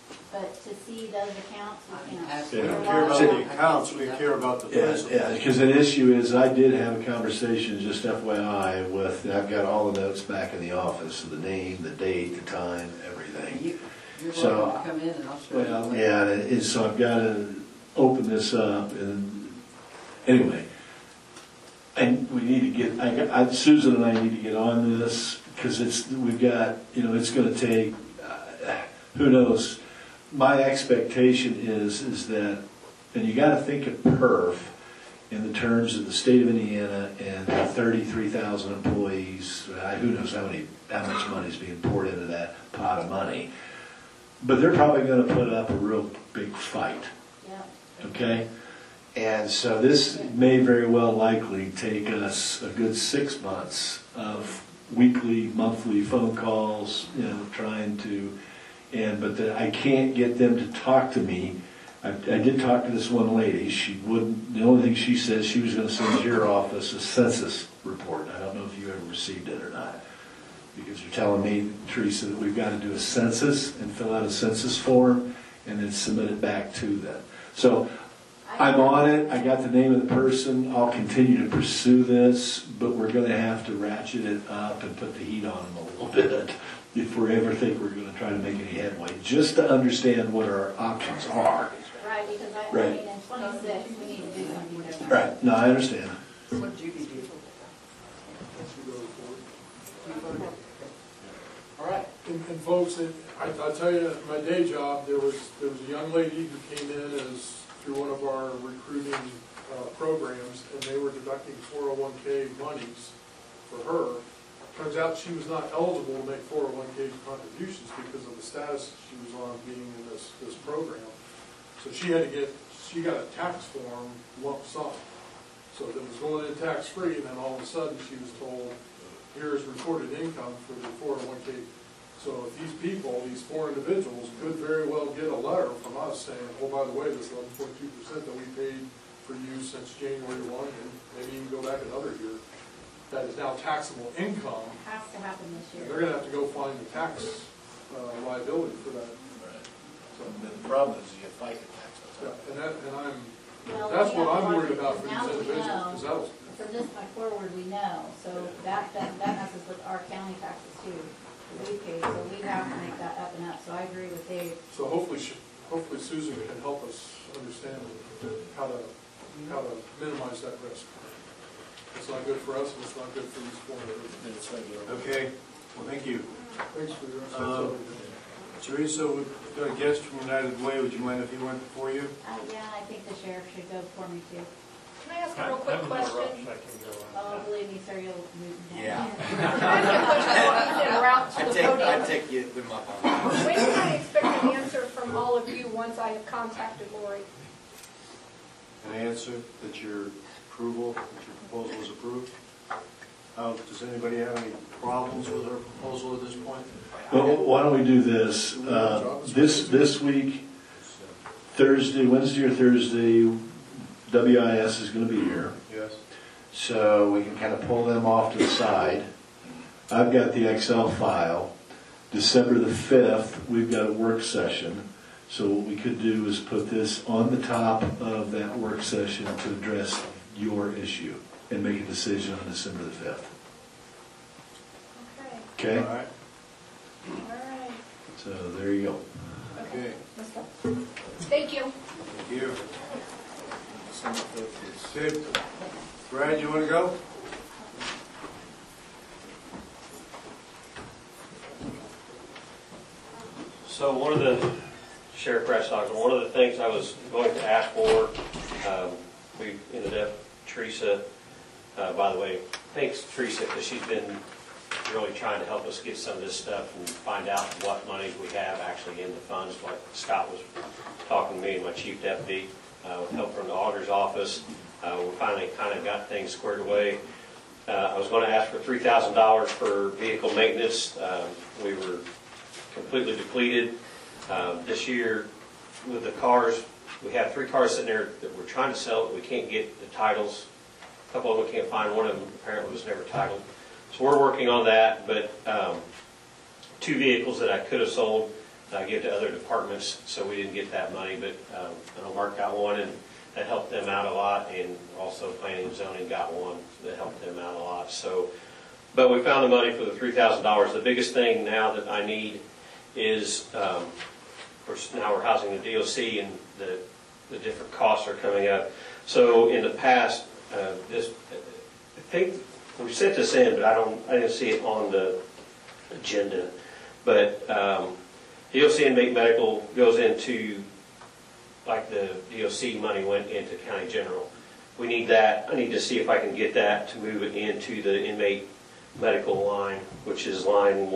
but to see those accounts, we can't. We Yeah. don't care about the accounts, we care about the Yeah, principal. because the issue is, I did have a conversation, just FYI, with, I've got all the notes back in the office, the name, the date, the time, everything. You're So- welcome to come in and I'll show you. Well, yeah, so I've got to open this up, and anyway, and we need to get, Susan and I need to get on this, because we've got, it's going to take, who knows. My expectation is that, and you got to think of PERF in the terms of the state of Indiana and 33,000 employees. Who knows how much money is being poured into that pot of money. But they're probably going to put up a real big fight. Yeah. Okay? And so this may very well likely take us a good 6 months of weekly, monthly phone calls, trying to, but I can't get them to talk to me. I did talk to this one lady. She wouldn't, the only thing she said, she was going to send to your office a census report. I don't know if you ever received it or not. Because you're telling me, Teresa, that we've got to do a census and fill out a census form and then submit it back to them. So I'm on it. I got the name of the person. I'll continue to pursue this, but we're going to have to ratchet it up and put the heat on them a little bit if we ever think we're going to try to make any headway, just to understand what our options are. Right, because I Right. mean, in 26, we need to do something different. Right. No, I understand. What Judy do? All right, and folks, I'll tell you, my day job, there was a young lady who came in through one of our recruiting programs, and they were deducting 401k monies for her. Turns out she was not eligible to make 401k contributions because of the status she was on being in this program. So she got a tax form lump sum. So if it was going in tax-free, and then all of a sudden she was told, here's reported income for the 401k. So if these people, these four individuals, could very well get a letter from us saying, oh, by the way, this 11.2% that we paid for you since January 1, and maybe even go back another year, that is now taxable income. Has to happen this And year. they're gonna have to go find the tax liability for that. So, The problem is you get FICA tax. yeah, and Well, that's we what have I'm to worried watch about it, for now these that we individuals, know, because that'll, from this point forward, we know, so that messes with our county taxes too, that we pay, so we have to make that up and up, so I agree with Dave. so hopefully Susan can help us understand how to minimize that risk. It's not good for us, and it's not good for these four individuals. Okay, well, thank you. Thanks for your answer. Teresa, we've got a guest from United Way. Would you mind if he went before you? Yeah, I think the sheriff should go for me too. Can I ask a real quick question? Oh, believe me, sir, you'll move down. Yeah. Can I ask a question while he's en route to the podium? I take you them up on that. When can I expect an answer from all of you once I have contacted Lori? An answer that your approval, that your proposal is approved? Does anybody have any problems with our proposal at this point? Well, why don't we do this? This week, Wednesday or Thursday, WIS is going to be here. Yes. So we can kind of pull them off to the side. I've got the Excel file. December the 5th, we've got a work session. So what we could do is put this on the top of that work session to address your issue and make a decision on December the 5th. Okay, Okay? All right. all right. So there you go. Okay. Let's go. Thank you. Thank you. Sid, Brad, you want to go? So one of the, Sheriff Preston, one of the things I was going to ask for, we ended up, Teresa, by the way, thanks Teresa, because she's been really trying to help us get some of this stuff and find out what monies we have actually in the funds, like Scott was talking to me and my chief deputy, with help from the auditor's office. We finally kind of got things squared away. I was going to ask for $3,000 for vehicle maintenance. We were completely depleted. This year, with the cars, we have 3 cars sitting there that we're trying to sell, but we can't get the titles. A couple of them we can't find. One of them apparently was never titled. So we're working on that, but 2 vehicles that I could have sold, give to other departments, so we didn't get that money, but I know Mark got one, and that helped them out a lot, and also planning and zoning got one that helped them out a lot. So, but we found the money for the $3,000. The biggest thing now that I need is, of course, now we're housing the DOC, and the different costs are coming up. So in the past, I think we sent this in, but I didn't see it on the agenda. But DOC inmate medical goes into, like the DOC money went into county general. We need that. I need to see if I can get that to move it into the inmate medical line, which is line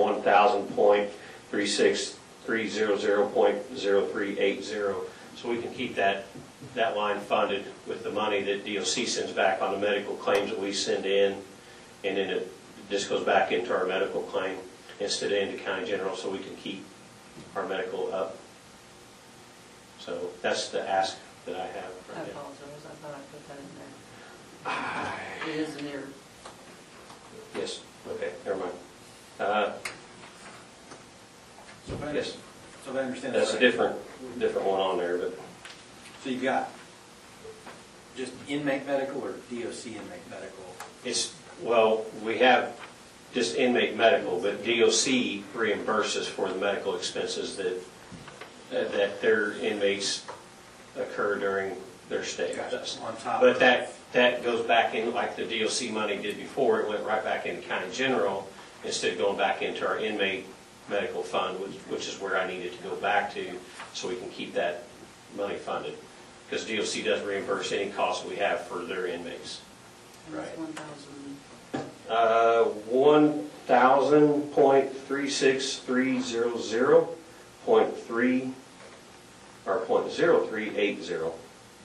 1000.36300.0380. So we can keep that line funded with the money that DOC sends back on the medical claims that we send in, and then it just goes back into our medical claim instead of into county general, so we can keep our medical up. So that's the ask that I have I right now. apologize, I thought I put that in there. It is in there. Yes, okay, never mind. So if I Yes, so if I understand that's a right, different one on there, but So you've got just inmate medical or DOC inmate medical? it's, well, we have just inmate medical, but DOC reimburses for the medical expenses that their inmates occur during their stay with us. On top But of that goes back in, like the DOC money did before, it went right back into county general instead of going back into our inmate medical fund, which is where I need it to go back to, so we can keep that money funded. Because DOC does reimburse any costs we have for their inmates. And it's 1,000. 1,000.3630.3 or .0380.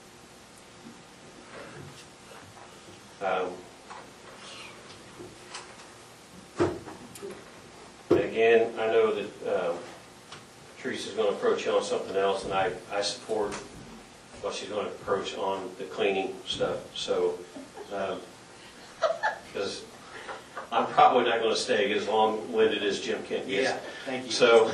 And again, I know that Teresa's going to approach you on something else, and I support what she's going to approach on the cleaning stuff. So, because I'm probably not going to stay as long-winded as Jim Kent is. Yeah, thank you. So,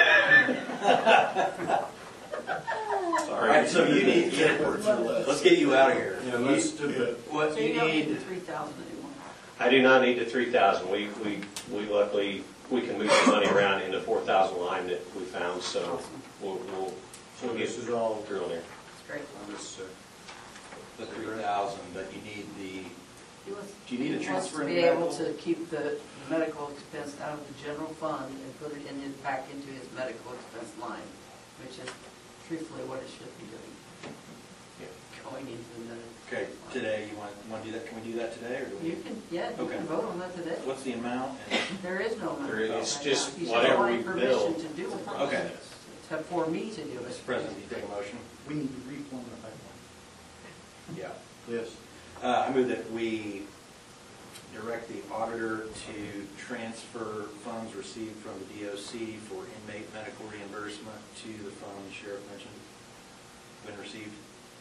All right, so you need, let's get you out of here. Yeah, let's do it. What So you you don't need need, the 3,000 anymore. I do not need the 3,000. We luckily, we can move the money around in the 4,000 line that we found, so we'll So get this is all through on there. That's great. on this, the 3,000, but you need the, He wants- do you need a he transfer wants in to be able medical? to keep the medical expense out of the general fund and put it back into his medical expense line, which is truthfully what it should be doing. Going into the medical. Okay, today, you want to do that, can we do that today, or do we? You can, yeah, you Okay. can vote on that today. What's the amount? There is no amount. There is, it's right just now. He's whatever wanting we permission bill. to do it. Okay. For me to do it. Mr. President, do you take a motion? We need to reform the pipeline. Yeah. yes. I move that we direct the auditor to transfer funds received from the DOC for inmate medical reimbursement to the fund the sheriff mentioned when received.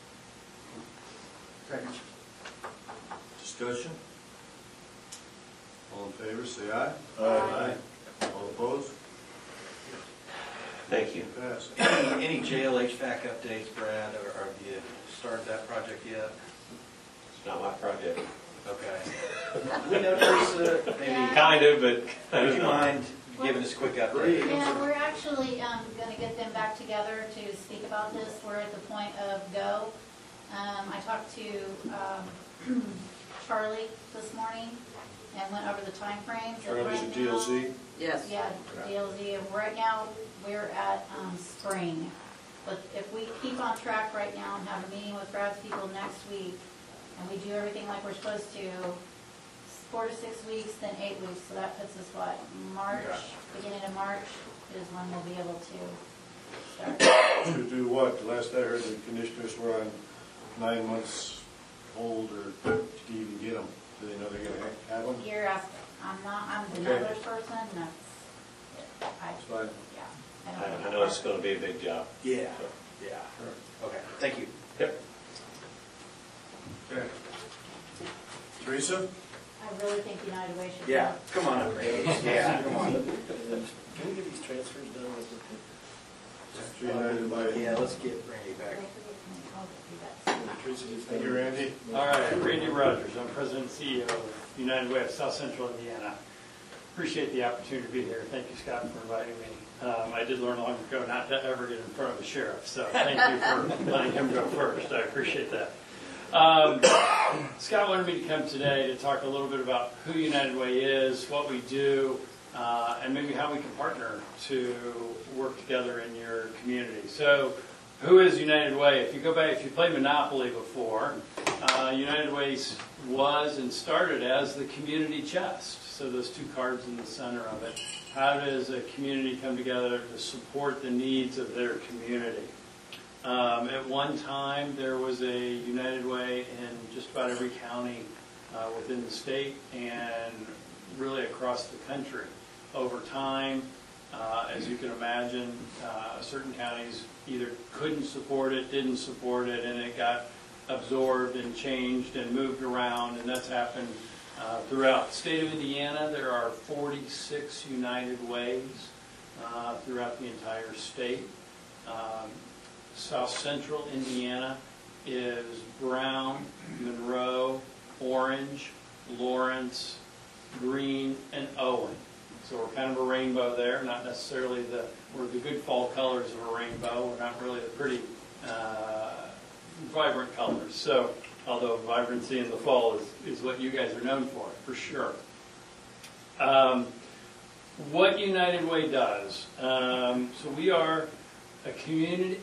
Second. Discussion? All in favor, say aye. Aye. All opposed? Thank you. Pass. Any jail HVAC updates, Brad, or have you started that project yet? It's not my project. Okay. We know, Teresa, maybe, Kind of, but kind would of you not. mind giving us a quick update? Yeah, we're actually going to get them back together to speak about this. We're at the point of go. I talked to Charlie this morning and went over the timeframes. Charlie's a DLZ? Yes. Yeah, DLZ, and right now, we're at spring. But if we keep on track right now and have a meeting with Brad's people next week, and we do everything like we're supposed to, 4 to 6 weeks, then 8 weeks, so that puts us what, March, beginning of March is when we'll be able to start. To do what? The last I heard, the commissioners were on 9 months old, or to even get them. Do they know they're going to have them? You're asking, I'm the Okay. numbers person, that's, That's fine. yeah. I know it's going to be a big job. Yeah, yeah. Okay, thank you. Yep. Okay. Teresa? I really think United Way should. Yeah, come on up, Ray. Yeah, come on. Can we get these transfers done with United by. Yeah, let's get Randy back. Thank you, Randy. All right, Randy Rogers, I'm President and CEO of United Way of South Central Indiana. Appreciate the opportunity to be here. Thank you, Scott, for inviting me. I did learn long ago not to ever get in front of a sheriff, so thank you for letting him go first. I appreciate that. Scott wanted me to come today to talk a little bit about who United Way is, what we do, and maybe how we can partner to work together in your community. So, who is United Way? If you go back, if you played Monopoly before, United Way was and started as the community chest. So those two cards in the center of it. How does a community come together to support the needs of their community? At one time, there was a United Way in just about every county within the state and really across the country. Over time, as you can imagine, certain counties either couldn't support it, didn't support it, and it got absorbed and changed and moved around, and that's happened throughout the state of Indiana. There are 46 United Ways throughout the entire state. South Central Indiana is Brown, Monroe, Orange, Lawrence, Greene, and Owen. So we're kind of a rainbow there, not necessarily we're the good fall colors of a rainbow. We're not really the pretty vibrant colors. So, although vibrancy in the fall is what you guys are known for sure. What United Way does, so we are a community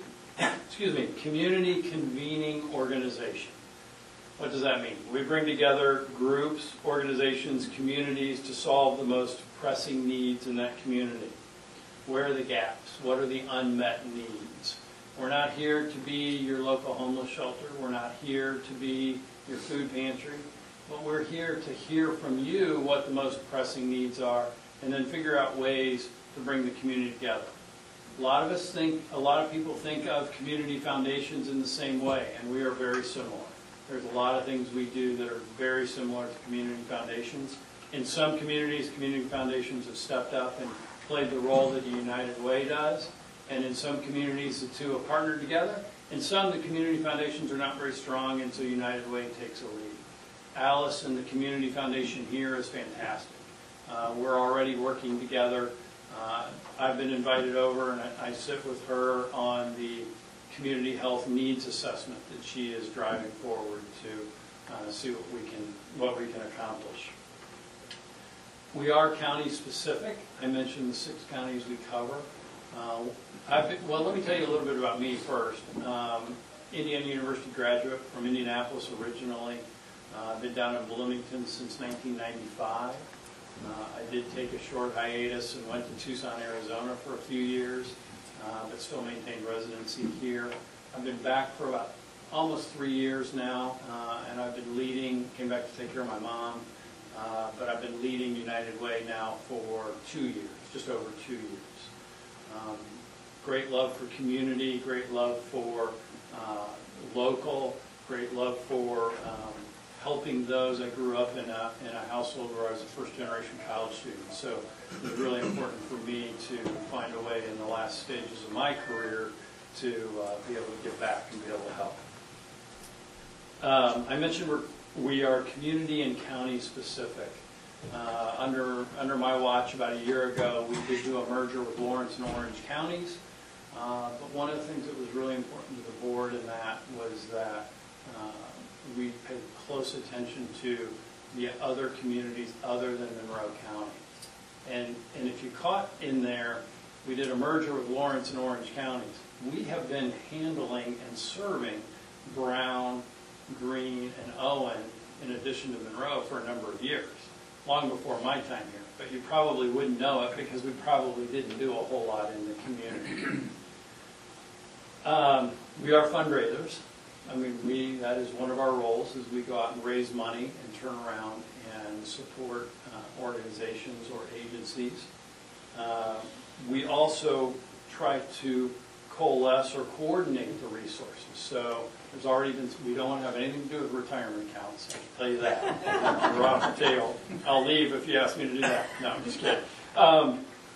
convening organization. What does that mean? We bring together groups, organizations, communities to solve the most pressing needs in that community. Where are the gaps? What are the unmet needs? We're not here to be your local homeless shelter. We're not here to be your food pantry. But we're here to hear from you what the most pressing needs are and then figure out ways to bring the community together. A lot of people think of community foundations in the same way, and we are very similar. There's a lot of things we do that are very similar to community foundations. In some communities, community foundations have stepped up and played the role that the United Way does. And in some communities, the two have partnered together. In some, the community foundations are not very strong, and so United Way takes a lead. Alice and the Community Foundation here is fantastic. We're already working together. I've been invited over, and I sit with her on the community health needs assessment that she is driving forward to see what we can accomplish. We are county specific. I mentioned the 6 counties we cover. Well, let me tell you a little bit about me first. Indiana University graduate from Indianapolis originally. I've been down in Bloomington since 1995. I did take a short hiatus and went to Tucson, Arizona for a few years, but still maintained residency here. I've been back for about almost 3 years now, and I've been came back to take care of my mom, but I've been leading United Way now for 2 years, just over 2 years. Great love for community, great love for local, great love for helping those. I grew up in a household where I was a first-generation college student, so it was really important for me to find a way in the last stages of my career to be able to give back and be able to help. I mentioned we are community and county specific. Under my watch about a year ago, we did do a merger with Lawrence and Orange counties. But one of the things that was really important to the board in that was that we paid close attention to the other communities other than Monroe County. And if you caught in there, we did a merger with Lawrence and Orange counties. We have been handling and serving Brown, Greene, and Owen in addition to Monroe for a number of years, long before my time here. But you probably wouldn't know it because we probably didn't do a whole lot in the community. We are fundraisers. I mean, that is one of our roles, is we go out and raise money and turn around and support organizations or agencies. We also try to coalesce or coordinate the resources. So there's already been, we don't have anything to do with retirement accounts, I can tell you that. We're off the table. I'll leave if you ask me to do that. No, I'm just kidding.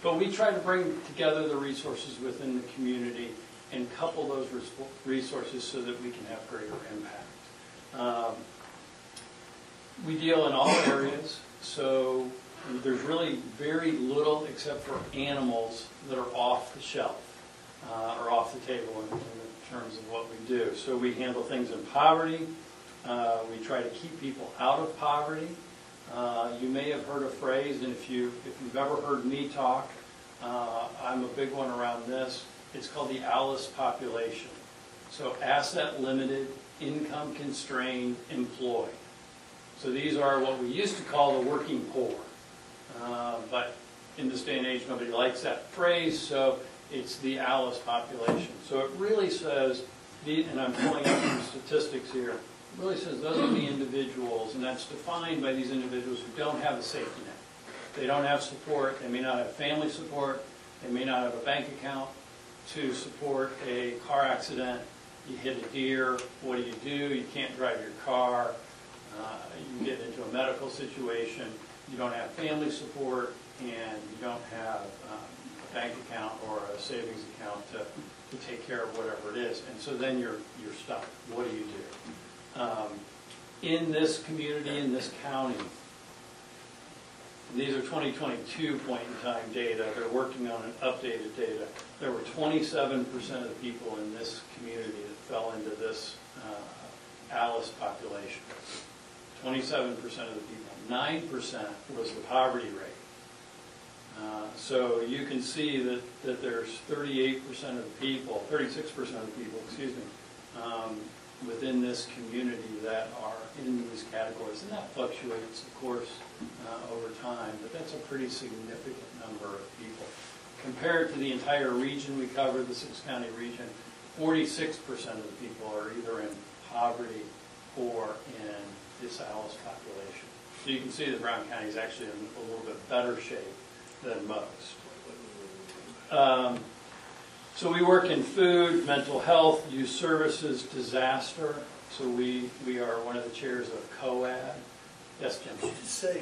But we try to bring together the resources within the community and couple those resources so that we can have greater impact. We deal in all areas, so there's really very little except for animals that are off the shelf or off the table in terms of what we do. So we handle things in poverty. We try to keep people out of poverty. You may have heard a phrase, and if you've ever heard me talk, I'm a big one around this. It's called the ALICE population. So asset limited, income constrained, employed. So these are what we used to call the working poor. But in this day and age, nobody likes that phrase, so it's the ALICE population. So it really says, and I'm pulling up some statistics here, it really says those are the individuals, and that's defined by these individuals who don't have a safety net. They don't have support, they may not have family support, they may not have a bank account to support a car accident. You hit a deer, what do? You can't drive your car, you get into a medical situation, you don't have family support, and you don't have a bank account or a savings account to take care of whatever it is. And so then you're stuck. What do you do? In this community, in this county, these are 2022 point-in-time data. They're working on an updated data. There were 27% of the people in this community that fell into this ALICE population. 27% of the people. 9% was the poverty rate. So you can see that there's 38% of the people, 36% of the people, within this community that are in these categories. And that fluctuates, of course, over time, but that's a pretty significant number of people. Compared to the entire region we cover, the 6-county region, 46% of the people are either in poverty or in this ALICE population. So you can see that Brown County is actually in a little bit better shape than most. So we work in food, mental health, youth services, disaster. So we are one of the chairs of COAD. Yes, Jim? Did you say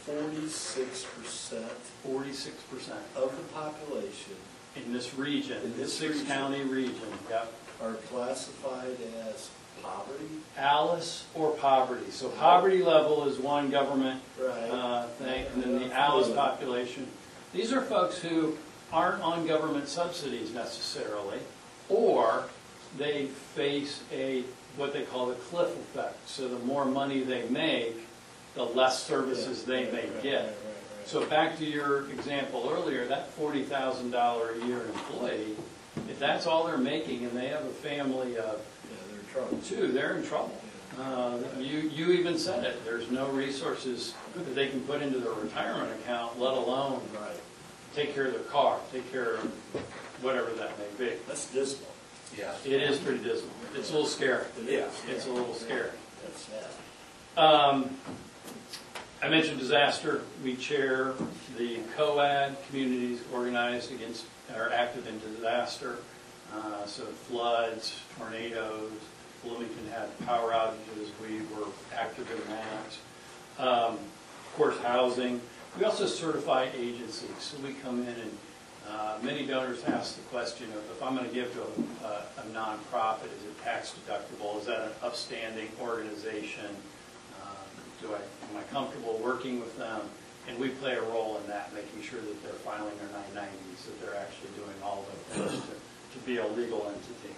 46%? 46% of the population in this region, in this 6-county region, yep, are classified as poverty? ALICE or poverty. So poverty level is one government thing, and then the ALICE population. These are folks who aren't on government subsidies necessarily, or they face what they call the cliff effect. So the more money they make, the less services they may get. So back to your example earlier, that $40,000 a year employee, if that's all they're making and they have a family of two, they're in trouble. You even said it. There's no resources that they can put into their retirement account, let alone take care of their car, take care of whatever that may be. That's dismal. Yeah, it is pretty dismal. It's a little scary. Yeah, it's a little scary. That's sad. I mentioned disaster. We chair the COAD, Communities Organized Against or Active in Disaster. So floods, tornadoes. Bloomington had power outages. We were active in that. Of course, housing. We also certify agencies. So we come in and many donors ask the question of, if I'm going to give to a nonprofit, is it tax deductible? Is that an upstanding organization? Am I comfortable working with them? And we play a role in that, making sure that they're filing their 990s, that they're actually doing all the things to be a legal entity.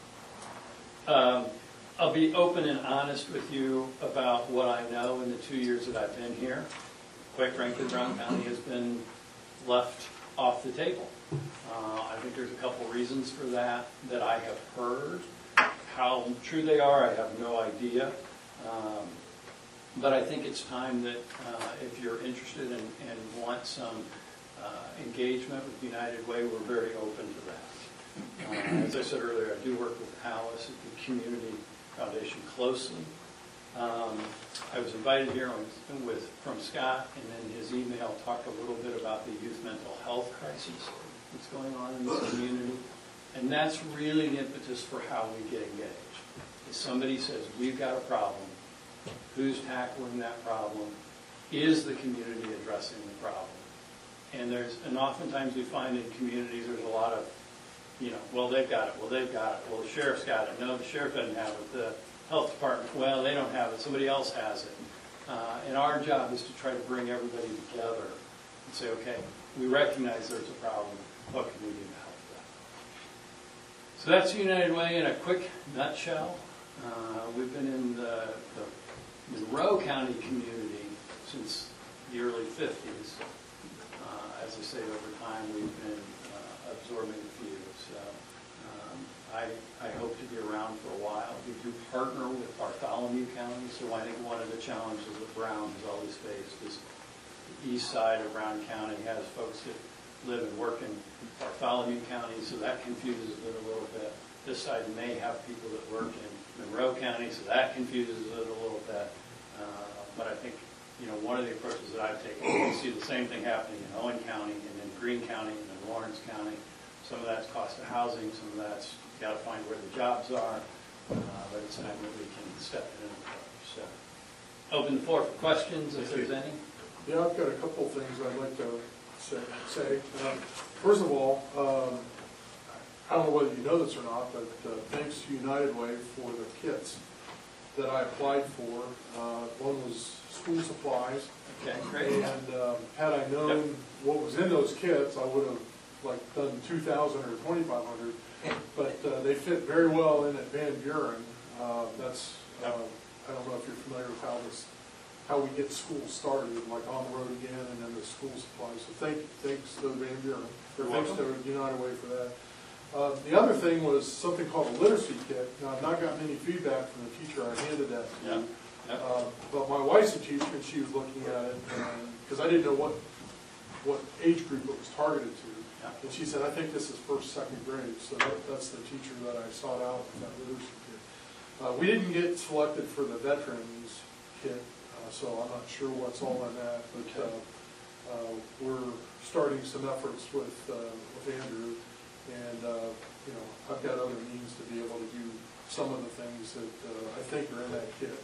I'll be open and honest with you about what I know in the 2 years that I've been here. Quite frankly, Brown County has been left off the table. I think there's a couple reasons for that I have heard. How true they are, I have no idea. But I think it's time that if you're interested and want some engagement with United Way, we're very open to that. As I said earlier, I do work with ALICE at the Community Foundation closely. I was invited here from Scott, and in his email talked a little bit about the youth mental health crisis that's going on in this community. And that's really the impetus for how we get engaged. If somebody says, we've got a problem, who's tackling that problem? Is the community addressing the problem? And oftentimes we find in communities, there's a lot of, well, they've got it, well, they've got it, well, the sheriff's got it, no, the sheriff doesn't have it, the health department, well, they don't have it, somebody else has it. And our job is to try to bring everybody together and say, okay, we recognize there's a problem, what can we do to help that? So that's United Way in a quick nutshell. We've been in the Monroe County community since the early 50s. As I say, over time, we've been absorbing a few. So I hope to be around for a while. We do partner with Bartholomew County, so I think one of the challenges that Brown has always faced is the east side of Brown County has folks that live and work in Bartholomew County, so that confuses it a little bit. This side may have people that work in Monroe County, so that confuses it a little bit. But I think, one of the approaches that I've taken, we see the same thing happening in Owen County and in Greene County and in Lawrence County. Some of that's cost of housing, some of that's got to find where the jobs are, but it's time that we can step in and approach. So, open the floor for questions if there's any. Yeah, I've got a couple of things I'd like to say. First of all, I don't know whether you know this or not, but thanks to United Way for the kits that I applied for. One was school supplies. Okay, great. And had I known what was in those kits, I would have done 2,000 or 2,500. But they fit very well in at Van Buren. That's I don't know if you're familiar with how we get school started, like on the road again, and then the school supplies. So thanks to Van Buren, or thanks to United Way for that. The other thing was something called a literacy kit. Now, I've not gotten any feedback from the teacher I handed that to. But my wife's a teacher, and she was looking at it, because I didn't know what age group it was targeted to. And she said, I think this is first, second grade. So that's the teacher that I sought out with that literacy kit. We didn't get selected for the veterans kit, so I'm not sure what's all in that. But we're starting some efforts with Andrew. And, I've got other means to be able to do some of the things that I think are in that kit.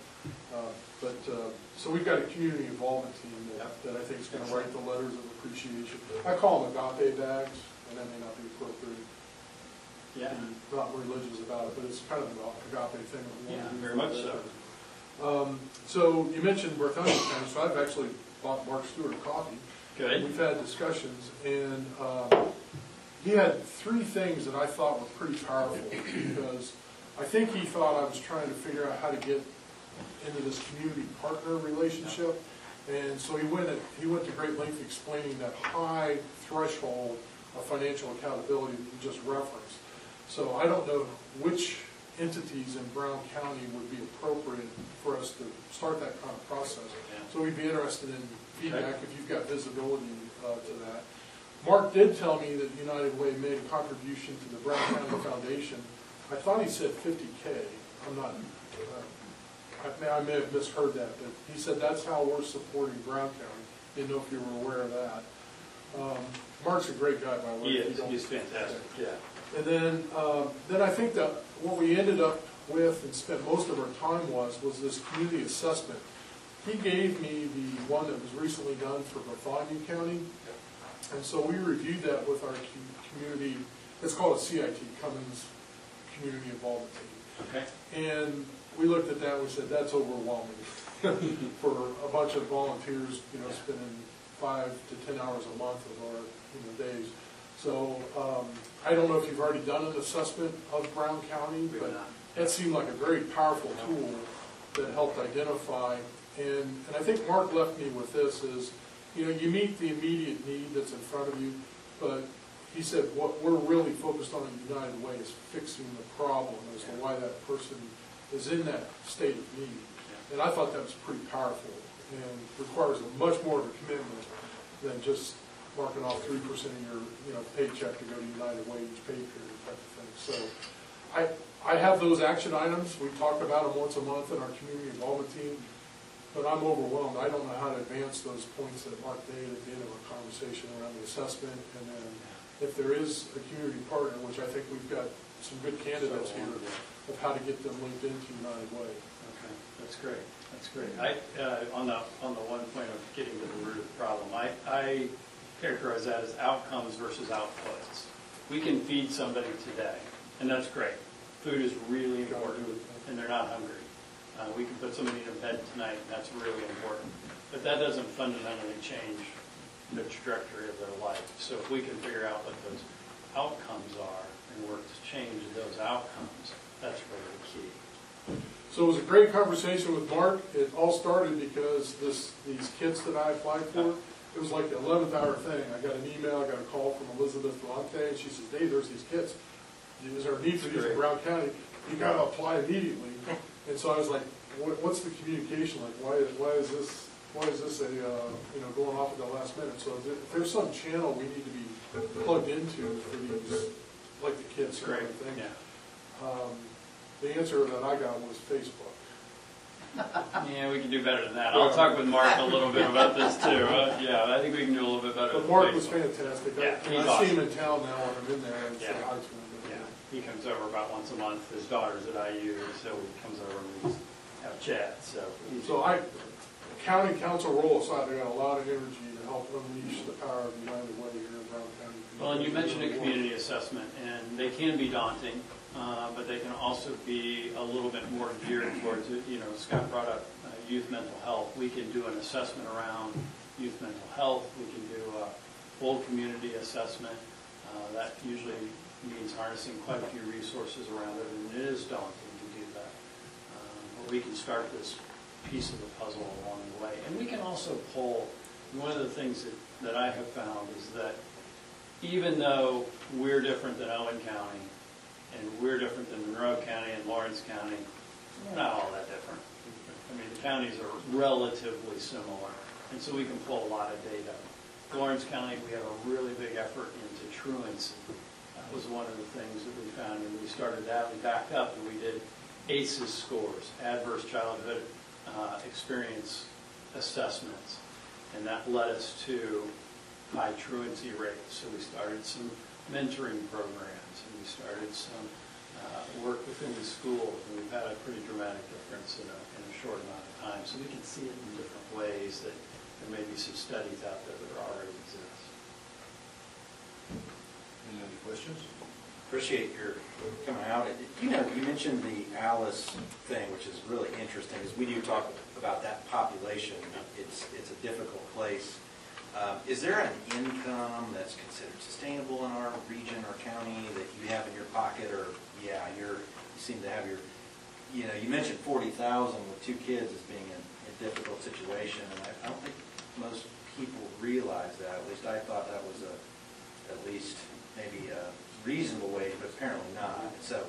So we've got a community involvement team that I think is going to write the letters of appreciation. I call them agape bags, and that may not be appropriate. Yeah. I'm not religious about it, but it's kind of an agape thing. Yeah, very much so. So you mentioned Bartholomew County, so I've actually bought Mark Stewart coffee. Good. We've had discussions, and he had three things that I thought were pretty powerful, because I think he thought I was trying to figure out how to get into this community partner relationship. And so he went to great length explaining that high threshold of financial accountability that you just referenced. So I don't know which entities in Brown County would be appropriate for us to start that kind of process. So we'd be interested in feedback if you've got visibility to that. Mark did tell me that United Way made a contribution to the Brown County Foundation. I thought he said $50K. I'm not, I may have misheard that, but he said that's how we're supporting Brown County. Didn't know if you were aware of that. Mark's a great guy, by the way. He is. He's fantastic. Yeah. And then I think that what we ended up with and spent most of our time was this community assessment. He gave me the one that was recently done for Bartholomew County. And so we reviewed that with our community, it's called a CIT, Cummins Community Involvement Team. Okay. And we looked at that and we said, that's overwhelming for a bunch of volunteers, spending 5 to 10 hours a month of our days. So I don't know if you've already done an assessment of Brown County, but that seemed like a very powerful tool that helped identify. And I think Mark left me with this is, you meet the immediate need that's in front of you, but he said what we're really focused on in United Way is fixing the problem as to why that person is in that state of need. And I thought that was pretty powerful and requires much more of a commitment than just marking off 3% of your paycheck to go to United Way each pay period type of thing. So I have those action items. We talk about them once a month in our community involvement team. But I'm overwhelmed. I don't know how to advance those points that Mark made at the end of our conversation around the assessment. And then if there is a community partner, which I think we've got some good candidates here, of how to get them linked into United Way. Okay, that's great. That's great. On the one point of getting to the root of the problem, I characterize that as outcomes versus outputs. We can feed somebody today, and that's great. Food is really important, and they're not hungry. We can put somebody in bed tonight, and that's really important. But that doesn't fundamentally change the trajectory of their life. So if we can figure out what those outcomes are and work to change those outcomes, that's really the key. So it was a great conversation with Mark. It all started because these kits that I applied for, it was like the 11th hour thing. I got an email, I got a call from Elizabeth Vellante, and she says, Dave, there's these kits. Is there a need for these in Brown County? You got to apply immediately. And so I was like, what's the communication like? Why is this a going off at the last minute? So if there's some channel we need to be plugged into for these, like the kits and Great. everything. Yeah. The answer that I got was Facebook. Yeah, we can do better than that. I'll talk with Mark a little bit about this too. Yeah, I think we can do a little bit better. But than Mark was Facebook. fantastic. Yeah, he's I see awesome. him in town now when I'm in there and say Yeah. hi to him. Yeah, he comes over about once a month. His daughter's at IU, so he comes over and we have a chat. So County council role aside, I got a lot of energy to help unleash the power of United Way here in Brown County. well, and you mentioned a community assessment, and they can be daunting, but they can also be a little bit more geared towards it. Scott brought up youth mental health. We can do an assessment around youth mental health. We can do a full community assessment. That usually means harnessing quite a few resources around it, and it is daunting to do that. But we can start this piece of the puzzle along the way. And we can also pull, one of the things that I have found is that even though we're different than Owen County, and we're different than Monroe County and Lawrence County, we're not all that different. I mean, the counties are relatively similar, and so we can pull a lot of data. Lawrence County, we have a really big effort into truancy. That was one of the things that we found, and we started that. We backed up and we did ACEs scores, Adverse Childhood Experience Assessments, and that led us to high truancy rates. So we started some mentoring programs, and we started some work within the schools, and we've had a pretty dramatic difference in a short amount of time. So we can see it in different ways that there may be some studies out there that already exist. Any other questions? Appreciate your coming out. You mentioned the Alice thing, which is really interesting, because we do talk about that population. It's a difficult place. Is there an income that's considered sustainable in our region or county that you have in your pocket, or you seem to have your, you mentioned 40,000 with 2 kids as being in a difficult situation, and I don't think most people realize that. At least I thought that was at least maybe a reasonable wage, but apparently not. So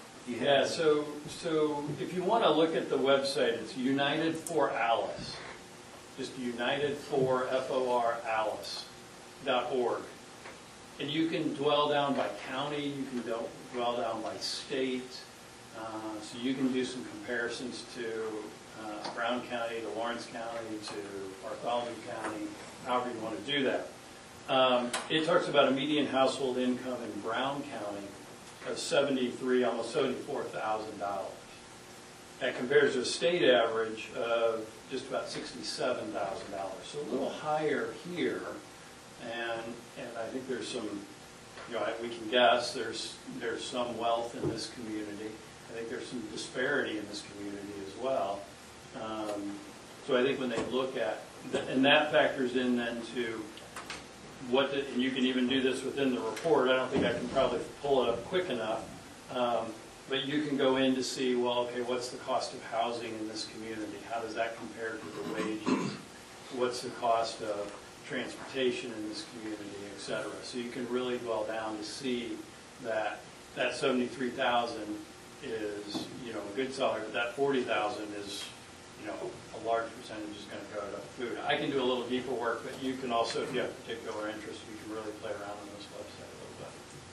so if you want to look at the website, it's United for Alice. Just United for Alice.org. And you can dwell down by county, you can dwell down by state, so you can do some comparisons to Brown County, to Lawrence County, to Bartholomew County, however you want to do that. It talks about a median household income in Brown County of almost $74,000. That compares to a state average of just about $67,000. So a little higher here, and I think there's some, we can guess there's some wealth in this community. I think there's some disparity in this community as well. So I think when they look at, and that factors in then to and you can even do this within the report. I don't think I can probably pull it up quick enough. But you can go in to see, well, okay, what's the cost of housing in this community? How does that compare to the wages? What's the cost of transportation in this community, et cetera? So you can really dwell down to see that 73,000 is, a good salary, but that 40,000 is, a large percentage is going to go to food. I can do a little deeper work, but you can also, if you have particular interest, we can really play around on this website a little bit.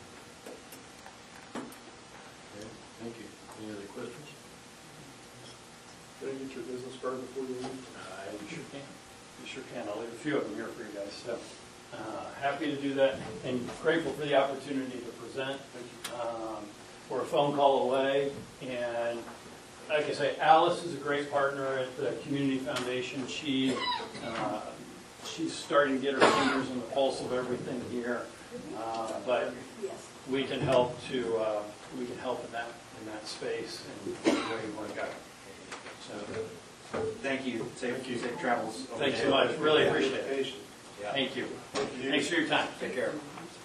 Okay, thank you. Any other questions? Can I get your business card before you leave? You sure can. You sure can. I'll leave a few of them here for you guys. So happy to do that, and grateful for the opportunity to present. We're a phone call away, and like I say, Alice is a great partner at the Community Foundation. She she's starting to get her fingers on the pulse of everything here. But we can help we can help in that space and where you want to go. So, Thank you. Safe travels. thanks so much. Really appreciate it. Patient. Thank you. Thanks for your time. Take care.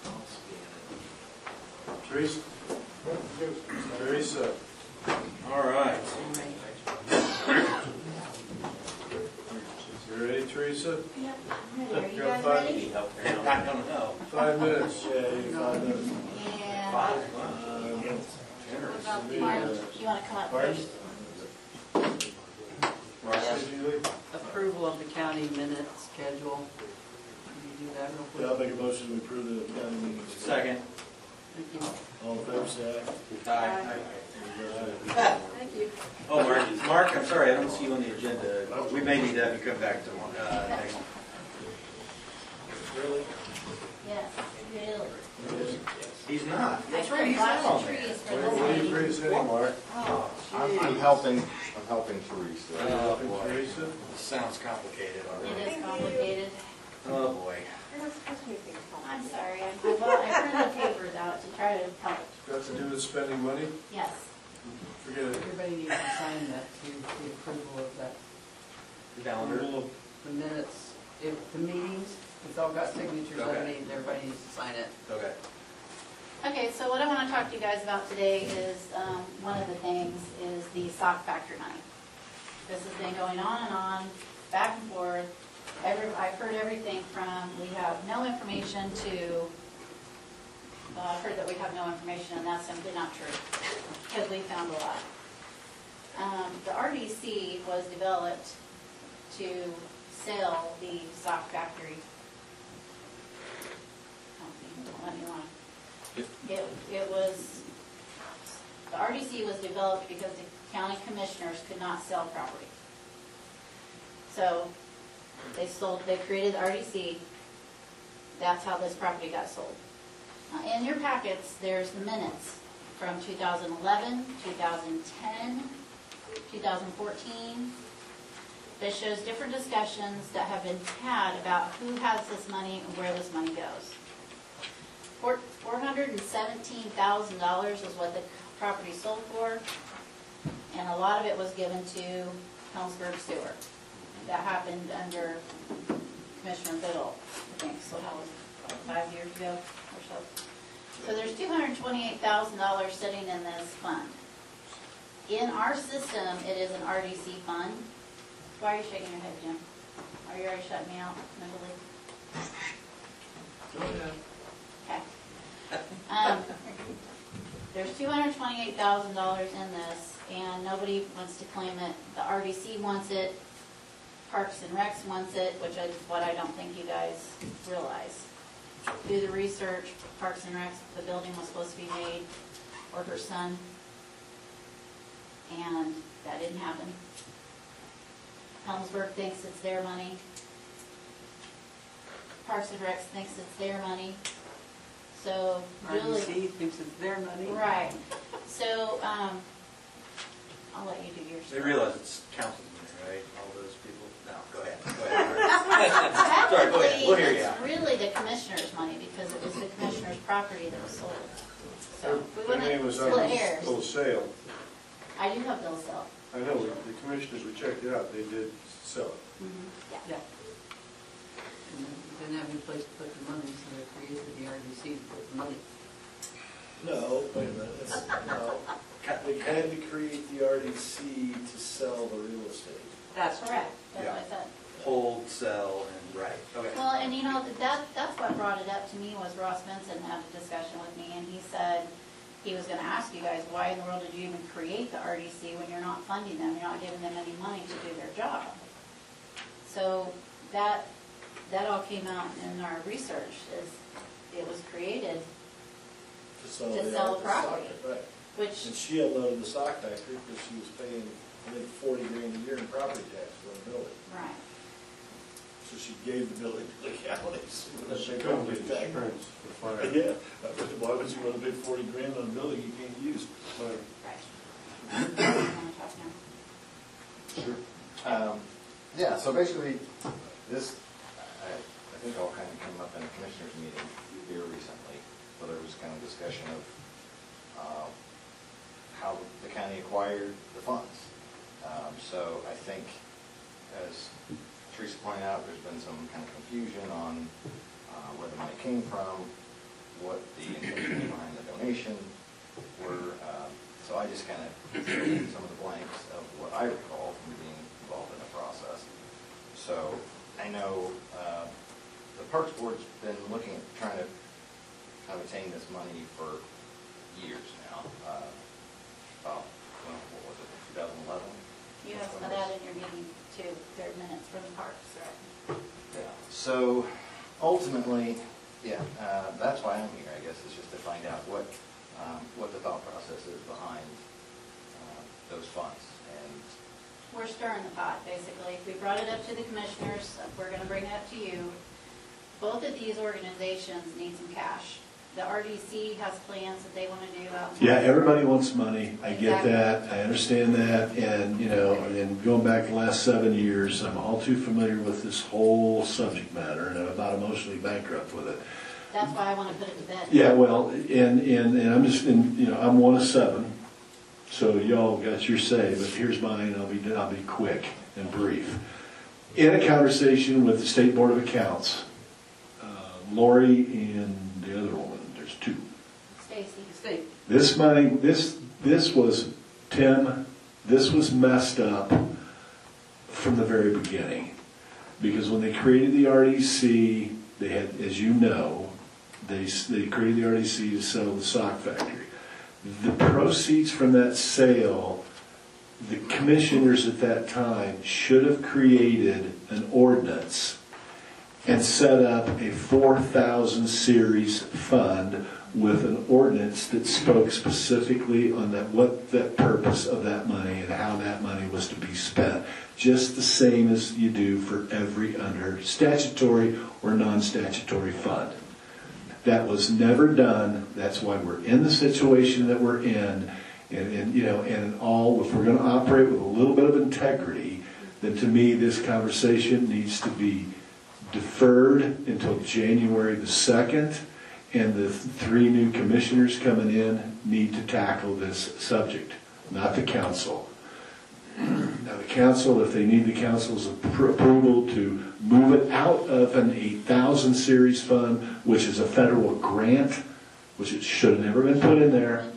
Teresa? Teresa? All right. You ready, Teresa? Yep, I'm ready. Are you You got guys five- ready? I don't know. 5 minutes. Yeah, you got 5 minutes. And what about the, Mark, you want to come up Pardon? first? Marcy, did you leave? Approval of the county minute schedule. Can you do that real quick? Yeah, I'll make a motion to approve the county meeting. Second. Thank you. All in favor, say aye. Aye. Thank you. Oh, Mark, I'm sorry, I don't see you on the agenda. We may need to have you come back to next. Really? Yes, really. He's not. I put lots of trees for this What are you meeting. presenting, Mark? Oh, I'm helping Teresa. Helping Teresa? Sounds complicated it already. is complicated. Oh, boy. You're not supposed to make things I'm complicated. sorry, I printed papers out to try to help. Got to do with spending money? Yes. Forget it. Everybody needs to sign that, to the approval of that, Calendar. the minutes, if the meetings, it's all got signatures on Okay. it, everybody needs to sign it. Okay. Okay, so what I want to talk to you guys about today is, one of the things is the sock factory money. This has been going on and on, back and forth. I've heard everything from, we have no information to, I've heard that we have no information, and that's simply not true, because we found a lot. The RDC was developed to sell the sock factory company. Let me lie. It was, the RDC was developed because the county commissioners could not sell property. So they created the RDC. That's how this property got sold. In your packets, there's the minutes from 2011, 2010, 2014. That shows different discussions that have been had about who has this money and where this money goes. $417,000 is what the property sold for, and a lot of it was given to Helmsburg Sewer. That happened under Commissioner Biddle, I think, so that was like 5 years ago or so. So there's $228,000 sitting in this fund. In our system, it is an RDC fund. Why are you shaking your head, Jim? Are you already shutting me out mentally? Go ahead. Okay. There's $228,000 in this, and nobody wants to claim it. The RDC wants it, Parks and Recs wants it, which is what I don't think you guys realize. Do the research, Parks and Recs, the building was supposed to be made for her son, and that didn't happen. Helmsburg thinks it's their money. Parks and Recs thinks it's their money. So Julie, RDC thinks it's their money. right. So I'll let you do yours. They realize it's council money, right? All those people? No, go ahead. Go ahead. Sorry, go ahead. We'll hear you out. It's really the commissioner's money because it was the commissioner's property that was sold. So we Her name wouldn't was on split the hairs. full sale. I do have bills though. I know, the commissioners, we checked it out, they did sell it. Yeah. Yeah. And they didn't have any place to put the money, so they created the RDC to put the money. No, wait a minute, no. They had to create the RDC to sell the real estate. That's correct. That's what I said. Hold, sell, and right. Okay. Well, and you know, that's what brought it up to me was Ross Benson had a discussion with me, and he said he was gonna ask you guys, why in the world did you even create the RDC when you're not funding them, you're not giving them any money to do their job? So that all came out in our research, is it was created To sell To the sell the sock, property. Right. which, And she unloaded the sock factory because she was paying, I think, 40 grand a year in property tax for the building. right. So she gave the building to the county. So that She they couldn't couldn't get pay tax. insurance for fire. Yeah, why would you want to pay 40 grand on a building you can't use? Fire. Right. You wanna talk now? Yeah, so basically, this, think all kind of came up in a commissioners meeting here recently, where there was kind of discussion of how the county acquired the funds. So I think, as Teresa pointed out, there's been some kind of confusion on where the money came from, what the intention behind the donation were. So I just kind of filled in some of the blanks of what I recall from being involved in the process. So I know the Parks Board's been looking at trying to obtain this money for years now. About, what was it, 2011? You have some of that in your meeting too, 3rd minutes from the parks, right? Yeah. So ultimately, yeah, that's why I'm here, I guess, is just to find out what the thought process is behind those funds. And We're stirring the pot, basically. We brought it up to the commissioners, we're gonna bring it up to you. Both of these organizations need some cash. The RDC has plans that they wanna do out in. Yeah, everybody wants money. I get that. I understand that. And, and going back the last 7 years, I'm all too familiar with this whole subject matter, and I'm about emotionally bankrupt with it. That's why I wanna put it to bed. Yeah, well, and I'm just, I'm one of 7, so y'all got your say, but here's mine. I'll be quick and brief. In a conversation with the State Board of Accounts, Lori and the other woman, there's 2. Stacy. This money, this was, Tim, this was messed up from the very beginning. Because when they created the RDC, they had, as you know, they created the RDC to sell the sock factory. The proceeds from that sale, the commissioners at that time should have created an ordinance and set up a 4,000 series fund with an ordinance that spoke specifically on what the purpose of that money and how that money was to be spent. Just the same as you do for every under statutory or non-statutory fund. That was never done. That's why we're in the situation that we're in. And if we're going to operate with a little bit of integrity, then to me this conversation needs to be deferred until January the 2nd, and the 3 new commissioners coming in need to tackle this subject, not the council. Now the council, if they need the council's approval to move it out of an 8,000 series fund, which is a federal grant, which it should have never been put in there,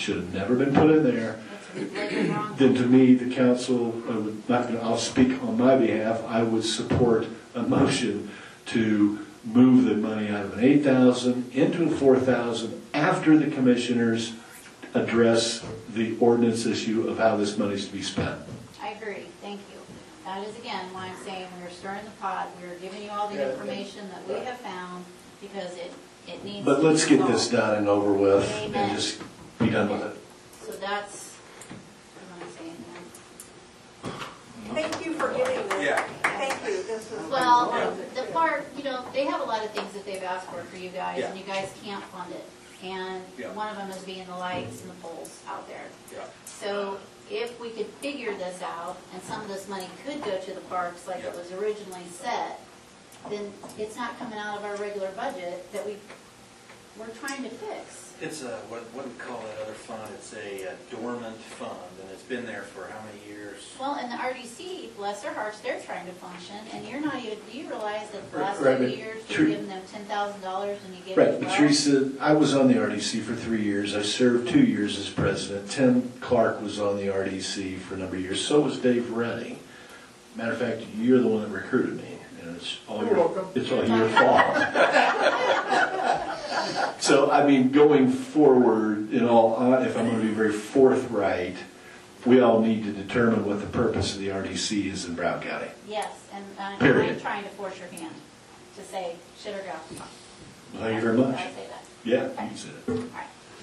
then to me, the council, I'll speak on my behalf, I would support a motion to move the money out of an 8,000 into a 4,000 after the commissioners address the ordinance issue of how this money is to be spent. I agree, thank you. That is again why I'm saying we're stirring the pot, we're giving you all the information that we have found, because it needs. But let's get this done and over with, Amen. and just be done with it. So that's, what am I saying Thank you for getting this. Yeah. Thank you, this is. Well, the park, they have a lot of things that they've asked for you guys, and you guys can't fund it. And one of them is being the lights and the poles out there. Yeah. So if we could figure this out, and some of this money could go to the parks like it was originally set, then it's not coming out of our regular budget that we're trying to fix. It's a, what do we call that other fund? It's a dormant fund, and it's been there for how many years? Well, and the RDC, bless their hearts, they're trying to function, and you're not even, do you realize that the last Right, 2 but years, you've given them $10,000 and you gave Right, them but 12? Teresa, I was on the RDC for 3 years. I served 2 years as president. Tim Clark was on the RDC for a number of years. So was Dave Redding. Matter of fact, you're the one that recruited me, and it's all You're your fault. So, I mean, going forward, if I'm going to be very forthright, we all need to determine what the purpose of the RDC is in Brown County. Yes, and I'm Period. trying to force your hand to say shit or go. Thank you very much. Did I say that? Yeah, you can say it. All right.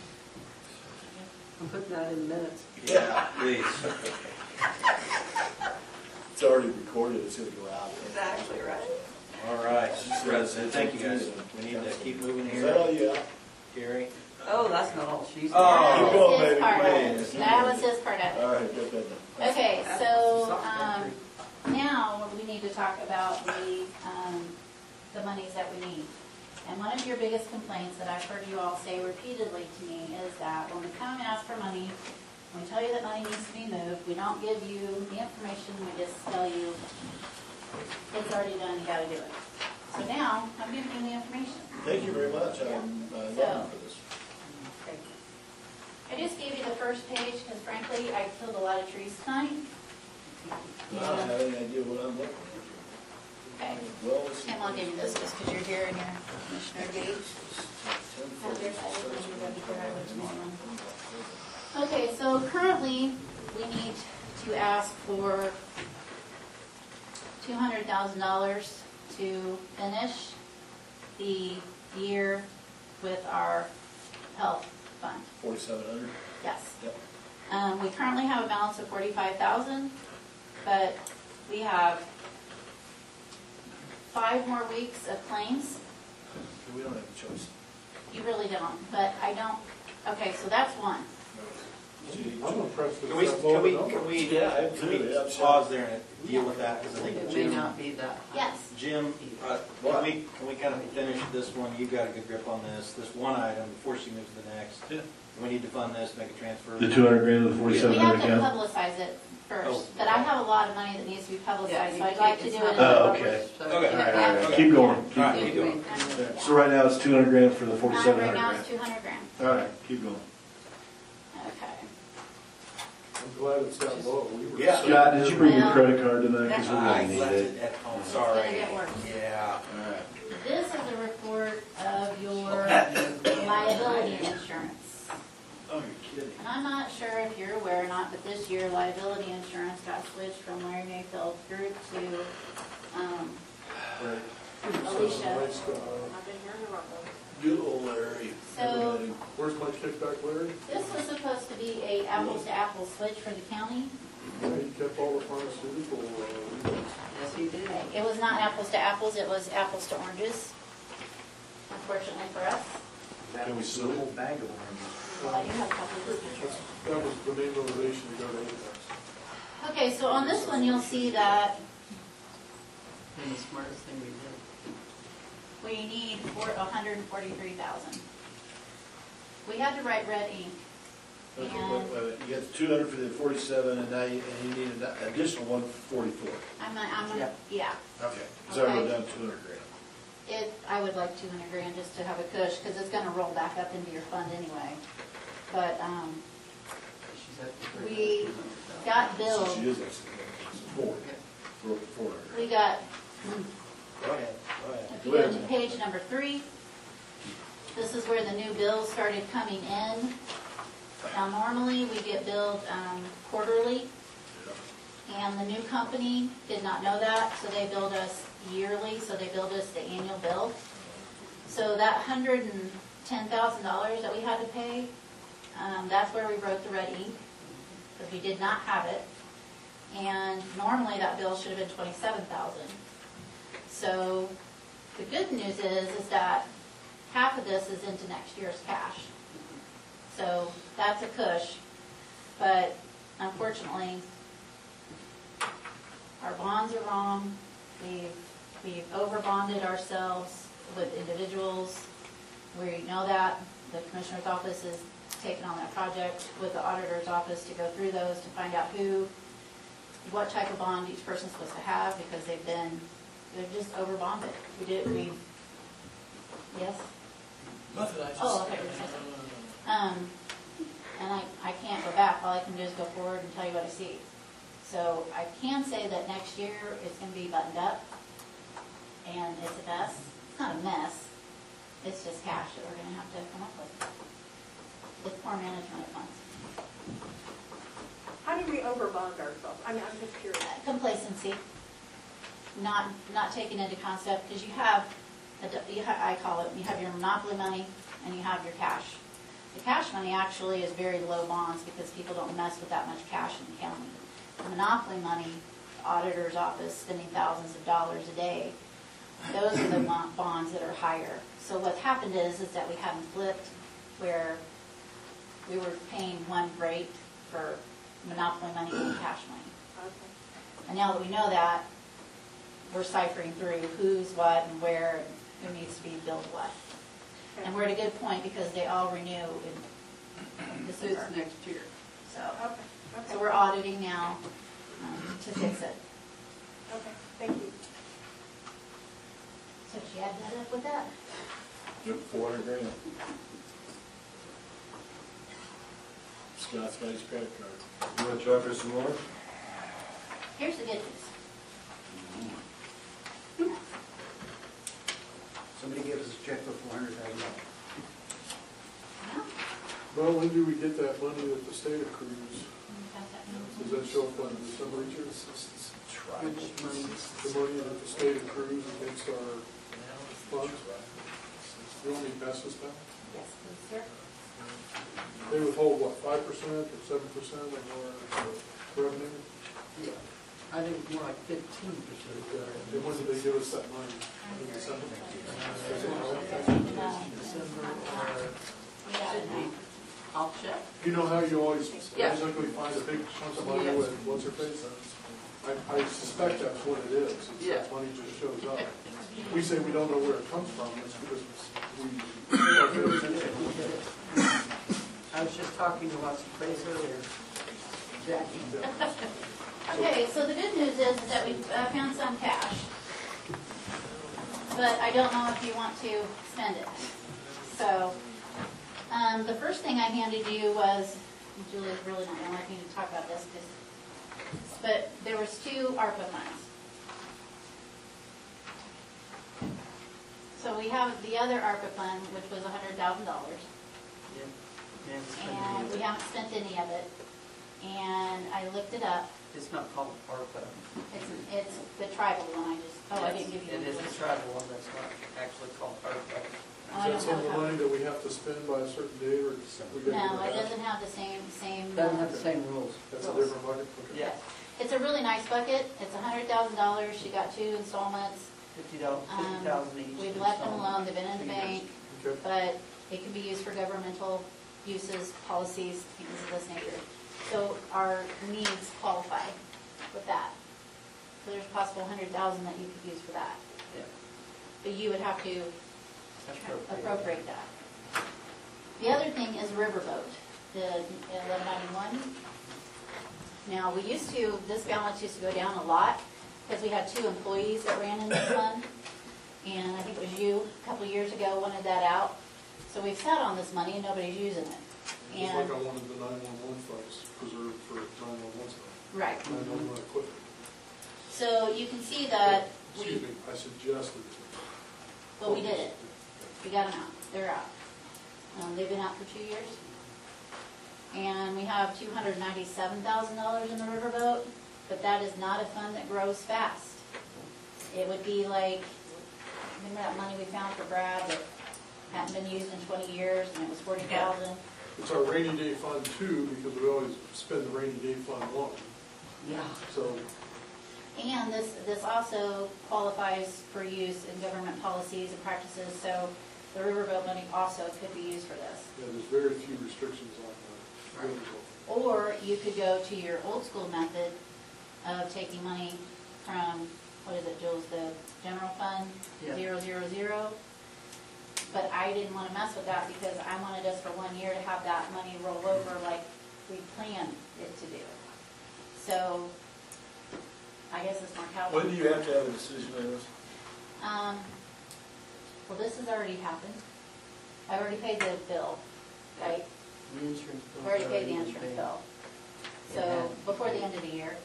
I'm putting that in minutes. Yeah, please. It's already recorded, it's gonna go out. Exactly right. All right, President, thank you guys. We need to keep moving Is that all here. you got? Gary? Oh, that's not all she's. Keep That going, was his baby, part of please. it. That was his part of it. All right, good. Okay, so, now we need to talk about the money monies that we need. And one of your biggest complaints that I've heard you all say repeatedly to me is that when we come and ask for money, when we tell you that money needs to be moved, we don't give you the information, we just tell you it's already done, you gotta do it. So now, I'm giving you the information. Thank you very much. I'm looking for this. I just gave you the first page because frankly, I killed a lot of trees tonight. I don't have any idea what I'm looking at. Okay. Well, let's see. Tim, I'll give you this just because you're here and you're Commissioner Gage. Okay, so currently, we need to ask for $200,000 to finish the year with our health fund. 4,700? Yes. Yep. We currently have a balance of 45,000, but we have 5 more weeks of claims. We don't have a choice. You really don't, but I don't, okay, so that's one. I'm impressed with Can we, that can we, low can we, Yeah, can we absolutely. pause there and deal with that? Because I think It may Jim, not be that. Yes. Jim, can we kind of finish this one? You've got a good grip on this one item before she moves to the next. Yeah. We need to fund this, make a transfer. The 200 grand of the We 4,700 have to account? publicize it Oh. first, but I have a lot of money that needs to be Yeah, publicized, you so I'd can't- like to it's do not it. in a Oh, public- okay. So Okay. you All right, have all right, to- keep going. All right, keep going. So right now it's 200 grand for the Right 4,700 now grand. it's 200 grand. All right, keep going. Okay. I'm glad it's that low. We were Yeah. so- Scott, did you bring your Well, credit card tonight? Because we're I gonna need left it. it at home, It's sorry. gonna get worse. Yeah. All right. This is a report of your liability insurance. Oh, you're kidding. And I'm not sure if you're aware or not, but this year liability insurance got switched from Larry Mayfield Group to Alicia. Nice guy. I've been hearing about those. Good old Larry. So Where's my kickback, Larry? this was supposed to be a apples to apples switch for the county. Yeah, he kept all the pharmaceutical, rebates. Yes, he did. It was not apples to apples, it was apples to oranges, unfortunately for us. Can we sue him? Bag of oranges. Well, I do have copies of this. That was the main motivation to go to Apex. Okay, so on this one, you'll see that And the smartest thing we did. we need 143,000. We had to write red ink. Okay, And you got the 200 for the 47, and now you need an additional 144. yeah, Okay. So I wrote Okay. down 200 grand. I would like 200 grand just to have a cush, because it's gonna roll back up into your fund anyway. But, She's at the- we got So billed, she is like 400. we got, Go ahead. if you go to page number 3, this is where the new bills started coming in. Now, normally, we get billed quarterly, and the new company did not know that, so they billed us yearly, so they billed us the annual bill. So that $110,000 that we had to pay, that's where we wrote the red ink, because we did not have it. And normally, that bill should have been $27,000. So the good news is that half of this is into next year's cash. So that's a push, but unfortunately, our bonds are wrong. We've over-bonded ourselves with individuals. We know that. The Commissioner's Office is taking on that project with the Auditor's Office to go through those to find out what type of bond each person's supposed to have, because they're just over-bonded. Yes? Nothing, I just. Oh, okay. And I can't go back, all I can do is go forward and tell you what I see. So I can say that next year it's gonna be buttoned up, and it's a mess. It's not a mess, it's just cash that we're gonna have to come up with poor management of funds. How do we overbond ourselves? I mean, I'm just curious. Complacency, not taking into concept, because you have, I call it, you have your monopoly money and you have your cash. The cash money actually is very low bonds because people don't mess with that much cash in the county. The monopoly money, the auditor's office spending thousands of dollars a day, those are the bonds that are higher. So what happened is that we had them flipped where we were paying one rate for monopoly money and cash money. Okay. And now that we know that, we're ciphering through who's what and where. who needs to be billed what. And we're at a good point because they all renew in It's December. next year. So, Okay, okay. so we're auditing now to fix it. Okay, thank you. So she add that up with that? Yep, 400 grand. Scott's got his credit card. You want to try for some more? Here's the good news. Somebody gave us a check for $400,000. Well, when do we get that money that the state accrues? Does that show up on December each year? The money that the state accrues against our funds? You want me to pass this down? Yes, please, sir. They withhold what, 5% or 7% of our revenue? Yeah, I think more like 15%. And when did they give us that money? In December? December or Should be. I'll check. You know how you always Yeah. basically find a big chunk of money Yes. with what's her face? I suspect that's what it is. It's Yeah. that money just shows up. We say we don't know where it comes from, it's because we. I was just talking to what's the place earlier. Jackie. Okay, so the good news is that we found some cash. But I don't know if you want to spend it. So, the first thing I handed you was, Julie's really not gonna like me to talk about this, but there was 2 ARPA funds. So we have the other ARPA fund, which was $100,000. And we haven't spent any of it. And I looked it up. It's not called ARPA. It's the tribal one I just, I didn't give you the. It is the tribal one, that's not actually called ARPA. Oh, I Is don't that some of the have money that we have to spend by a certain date, or we get No, it doesn't have the same. Doesn't have the same rules. That's a different bucket? Okay. Yeah, It's a really nice bucket. It's $100,000. She got 2 installments. $50,000 each. We've left them alone. They've been in the bank, Okay. but it can be used for governmental uses, policies, things of this nature. So our needs qualify with that. So there's a possible $100,000 that you could use for that. Yeah. But you would have to appropriate that. The other thing is riverboat, the 1191. Now, this balance used to go down a lot because we had 2 employees that ran in this fund. And I think it was you, a couple of years ago, wanted that out. So we've sat on this money and nobody's using it. Just And like I wanted the 911 funds preserved for 911 stuff. right. 911 equipment. So you can see that Excuse me, I suggested. well, we did it. We got them out. They're out. They've been out for 2 years. And we have $297,000 in the riverboat, but that is not a fund that grows fast. It would be like, remember that money we found for Brad that hadn't been used in 20 years, and it was $40,000? It's our rainy day fund too, because we always spend the rainy day fund one. Yeah. So, And this also qualifies for use in government policies and practices, so the riverboat money also could be used for this. yeah, there's very few restrictions on the riverboat. Or you could go to your old school method of taking money from, what is it, Jules, the general fund, Yeah. 000. But I didn't want to mess with that because I wanted us for 1 year to have that money roll over like we planned it to do. So I guess it's more calculated. When do you have to have a decision on this? Well, this has already happened. I've already paid the bill, right? The insurance bill. I've already paid the insurance bill. So before the end of the year.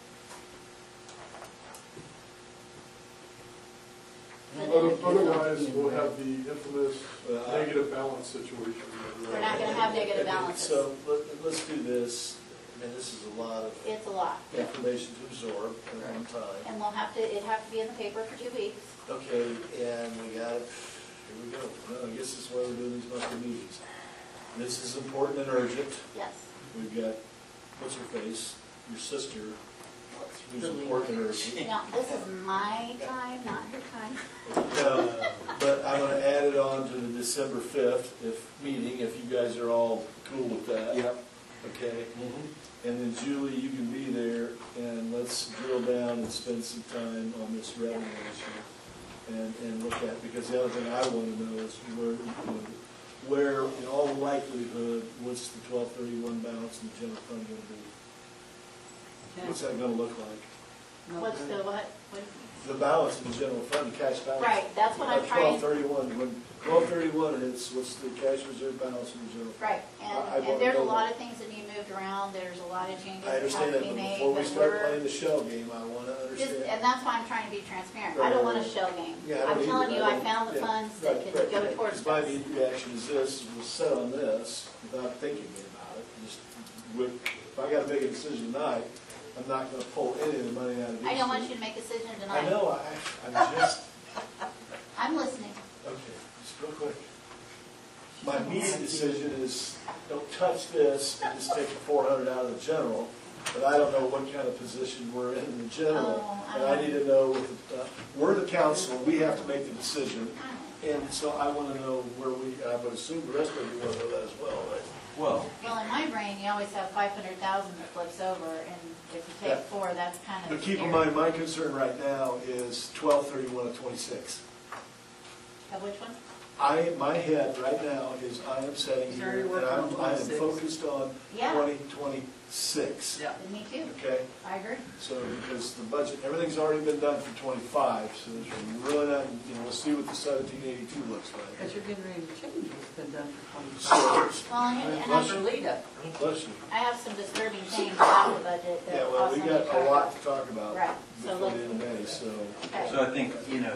Otherwise, we'll have the infamous negative balance situation. We're not going to have negative balances. So let's do this. I mean, this is a lot of It's a lot. information to absorb at one time. And it'd have to be in the paper for 2 weeks. Okay, and we got it. Here we go. Well, I guess this is why we're doing these monthly meetings. This is important and urgent. Yes. We've got, what's her face? Your sister, who's important and urgent. Now, this is my time, not her time. But I'm gonna add it on to the December 5th meeting, if you guys are all cool with that. Yep. Okay? And then Julie, you can be there, and let's drill down and spend some time on this revenue issue. and look at, because the other thing I want to know is where, in all likelihood, what's the 12/31 balance in the general fund going to be? What's that going to look like? What's the what? The balance in the general fund, the cash balance. Right, that's what I'm trying. 12/31, when 12/31 hits, what's the cash reserve balance in the general fund? Right, I and wanna there's a know lot that. of things that need moved around, there's a lot of changes I that understand have that, to be but made, before we but start we're, playing the shell game, I want to understand. and that's why I'm trying to be transparent. I don't want a shell game. Yeah, I I'm don't telling either. you, I I don't- found the yeah, funds right, that can right, go right. towards Because my this. immediate reaction is this, we'll set on this without thinking about it. Just if I got to make a decision tonight, I'm not going to pull any of the money out of these. I don't want you to make a decision tonight. I know, I'm just, I'm listening. okay, just real quick. My immediate decision is, don't touch this and just take the 400 out of the general, but I don't know what kind of position we're in the general. Oh, And I need to know, we're the council, we have to make the decision. And so I want to know where I would assume the rest of you want to know that as well, right? Well, Well, in my brain, you always have 500,000 that flips over, and if you Yeah. take four, that's kind of. But keep in scary. mind, my concern right now is 12/31 of 26. Of which one? My head right now is I am sitting You're here already and working on I am 26. focused on Yeah. 2026. Yeah. Me too. Okay? I agree. So, because the budget, everything's already been done for 25, so there's really not, we'll see what the 1782 looks like. But you're getting ready to change what's been done for 20 So, Well, and Bless For you. Lita. bless you. I have some disturbing things about the budget that Yeah, well, also we need got to a talk lot about. to talk about Right, so before let's- the end of May, so. Okay. so I think,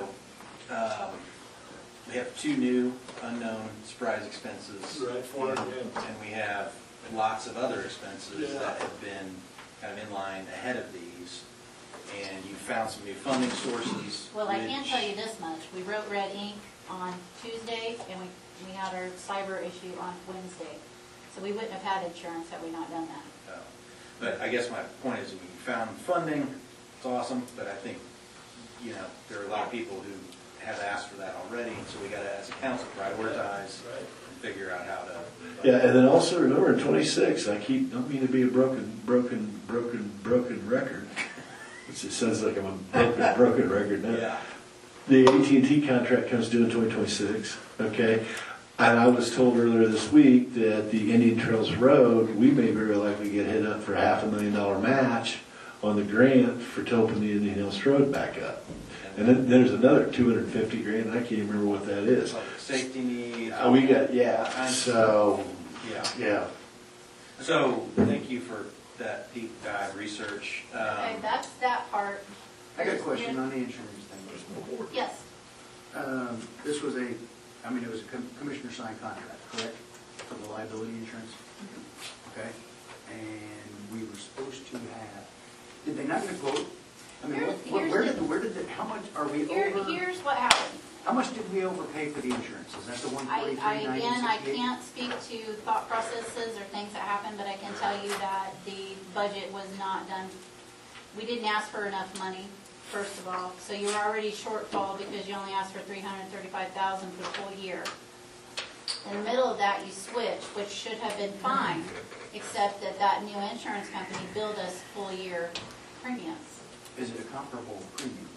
we have two new unknown surprise expenses. Right, 400 And and we have lots of other expenses Yeah. that have been kind of in line ahead of these. And you found some new funding sources. Well, I can which- tell you this much, we wrote red ink on Tuesday, and we had our cyber issue on Wednesday. So we wouldn't have had insurance had we not done that. But I guess my point is, we found funding, it's awesome, but I think, there are a lot of people who have asked for that already, and so we gotta, as a council, prioritize Right. and figure out how to. Yeah, and then also remember in 26, don't mean to be a broken record, which it sounds like I'm a broken record now. Yeah. The AT&T contract comes due in 2026, okay? And I was told earlier this week that the Indian Trails Road, we may very likely get hit up for a $500,000 match on the grant for to open the Indian Hills Road back up. And then there's another 250 grand, I can't even remember what that is. Public safety needs. We got, so, Yeah. yeah. So, thank you for that deep dive research. Okay, that's that part. I got a question on the insurance thing. Yes, This was it was a commissioner signed contract, correct? For the liability insurance? Okay? And we were supposed to have, did they not get a quote? I mean, where did how much are we over? here's what happened. How much did we overpay for the insurance? Is that the 143, Again, I can't speak to thought processes or things that happened, but I can tell you that the budget was not done. We didn't ask for enough money, first of all, so you were already shortfall because you only asked for $335,000 for the full year. In the middle of that, you switched, which should have been fine, except that new insurance company billed us full year premiums. Is it a comparable premium?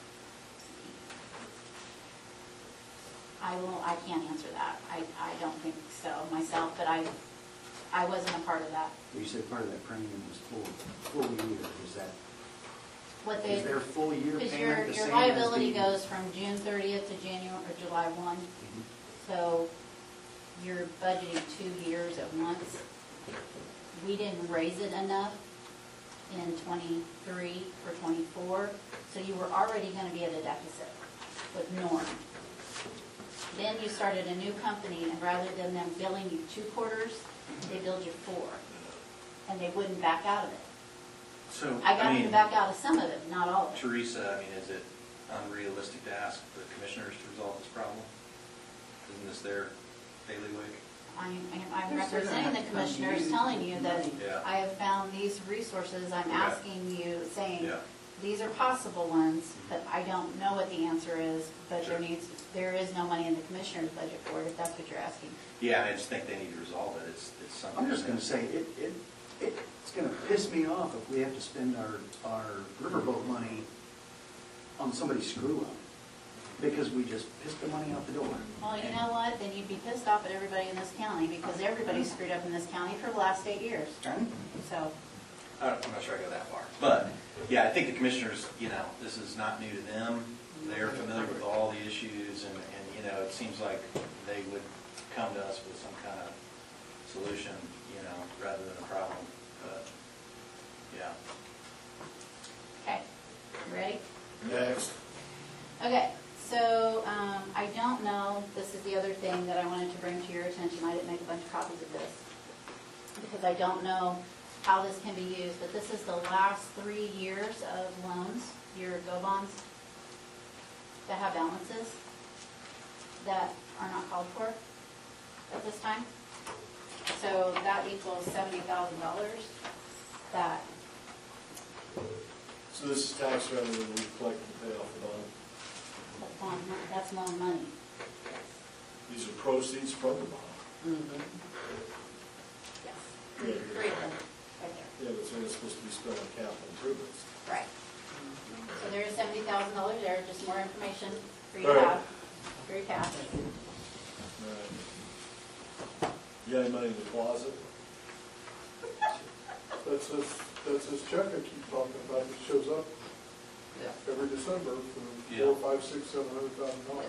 I can't answer that. I don't think so myself, but I wasn't a part of that. You said part of that premium was full year. Is that, What is they, their full year because payment the your same liability as the? goes from June 30th to January, or July 1. So you're budgeting 2 years at once. We didn't raise it enough in 23 for 24, so you were already going to be at a deficit with Norm. Then you started a new company, and rather than them billing you 2 quarters, they billed you 4, and they wouldn't back out of it. So, I got them to back out of some of it, not all of it. Teresa, is it unrealistic to ask the commissioners to resolve this problem? Isn't this their bailiwick? I'm representing the commissioners, telling you that Yeah. I have found these resources, I'm Okay. asking you, saying, Yeah. these are possible ones, but I don't know what the answer is, but there is no money in the commissioner's budget for it, if that's what you're asking. Yeah, I just think they need to resolve it. It's something. I'm just gonna say, it's gonna piss me off if we have to spend our riverboat money on somebody's screw up. because we just pissed the money out the door. Well, you know what, then you'd be pissed off at everybody in this county, because everybody's screwed up in this county for the last 8 years. So, I'm not sure I go that far. But, yeah, I think the commissioners, this is not new to them. They're familiar with all the issues, and it seems like they would come to us with some kind of solution, rather than a problem. But, yeah. okay, you ready? Next. Okay, so, I don't know, this is the other thing that I wanted to bring to your attention, I didn't make a bunch of copies of this, because I don't know how this can be used, but this is the last 3 years of loans, your GO bonds, that have balances that are not called for at this time. So that equals $70,000 that, So this is tax revenue that we collect to pay off the bond. that's loan money. These are proceeds from the bond. Yes. Yeah, Three of them, right there. Yeah, but so it's supposed to be spent on capital improvements. Right. So there is $70,000 there, just more information for you All to right. have, for your cash. Right. You got any money in the closet? That's this check I keep talking about, it shows up every December for $400,000, $500,000, $600,000, $700,000.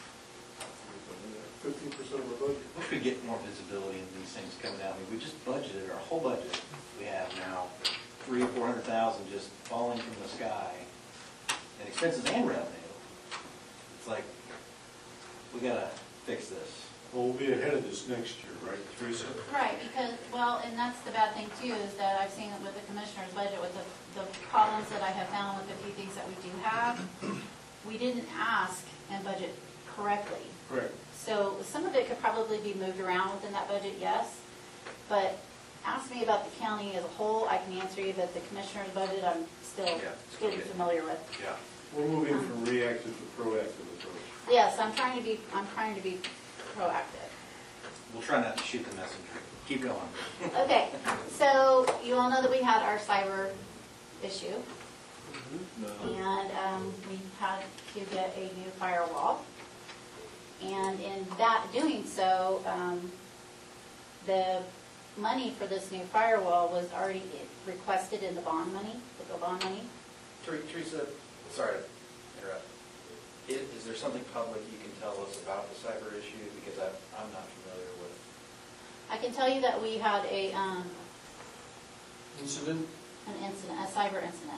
15% of our budget. Wish we get more visibility into these things coming out. I mean, we just budgeted, our whole budget we have now, $300,000 or $400,000 just falling from the sky, and expenses and revenue. It's like, we gotta fix this. Well, we'll be ahead of this next year, right, Teresa? Right, because, well, and that's the bad thing too, is that I've seen it with the commissioner's budget, with the problems that I have found with a few things that we do have. We didn't ask and budget correctly. Correct. So some of it could probably be moved around within that budget, yes. But ask me about the county as a whole, I can answer you that the commissioner's budget, I'm still getting familiar with. Yeah. We're moving from reactive to proactive approach. Yes, I'm trying to be proactive. We'll try not to shoot the messenger. Keep going. Okay, so you all know that we had our cyber issue, No. and we had to get a new firewall. And in that doing so, the money for this new firewall was already requested in the bond money, the GO bond money. Teresa, sorry to interrupt. Is there something public you can tell us about the cyber issue? Because I'm not familiar with. I can tell you that we had a, Incident? an incident, a cyber incident.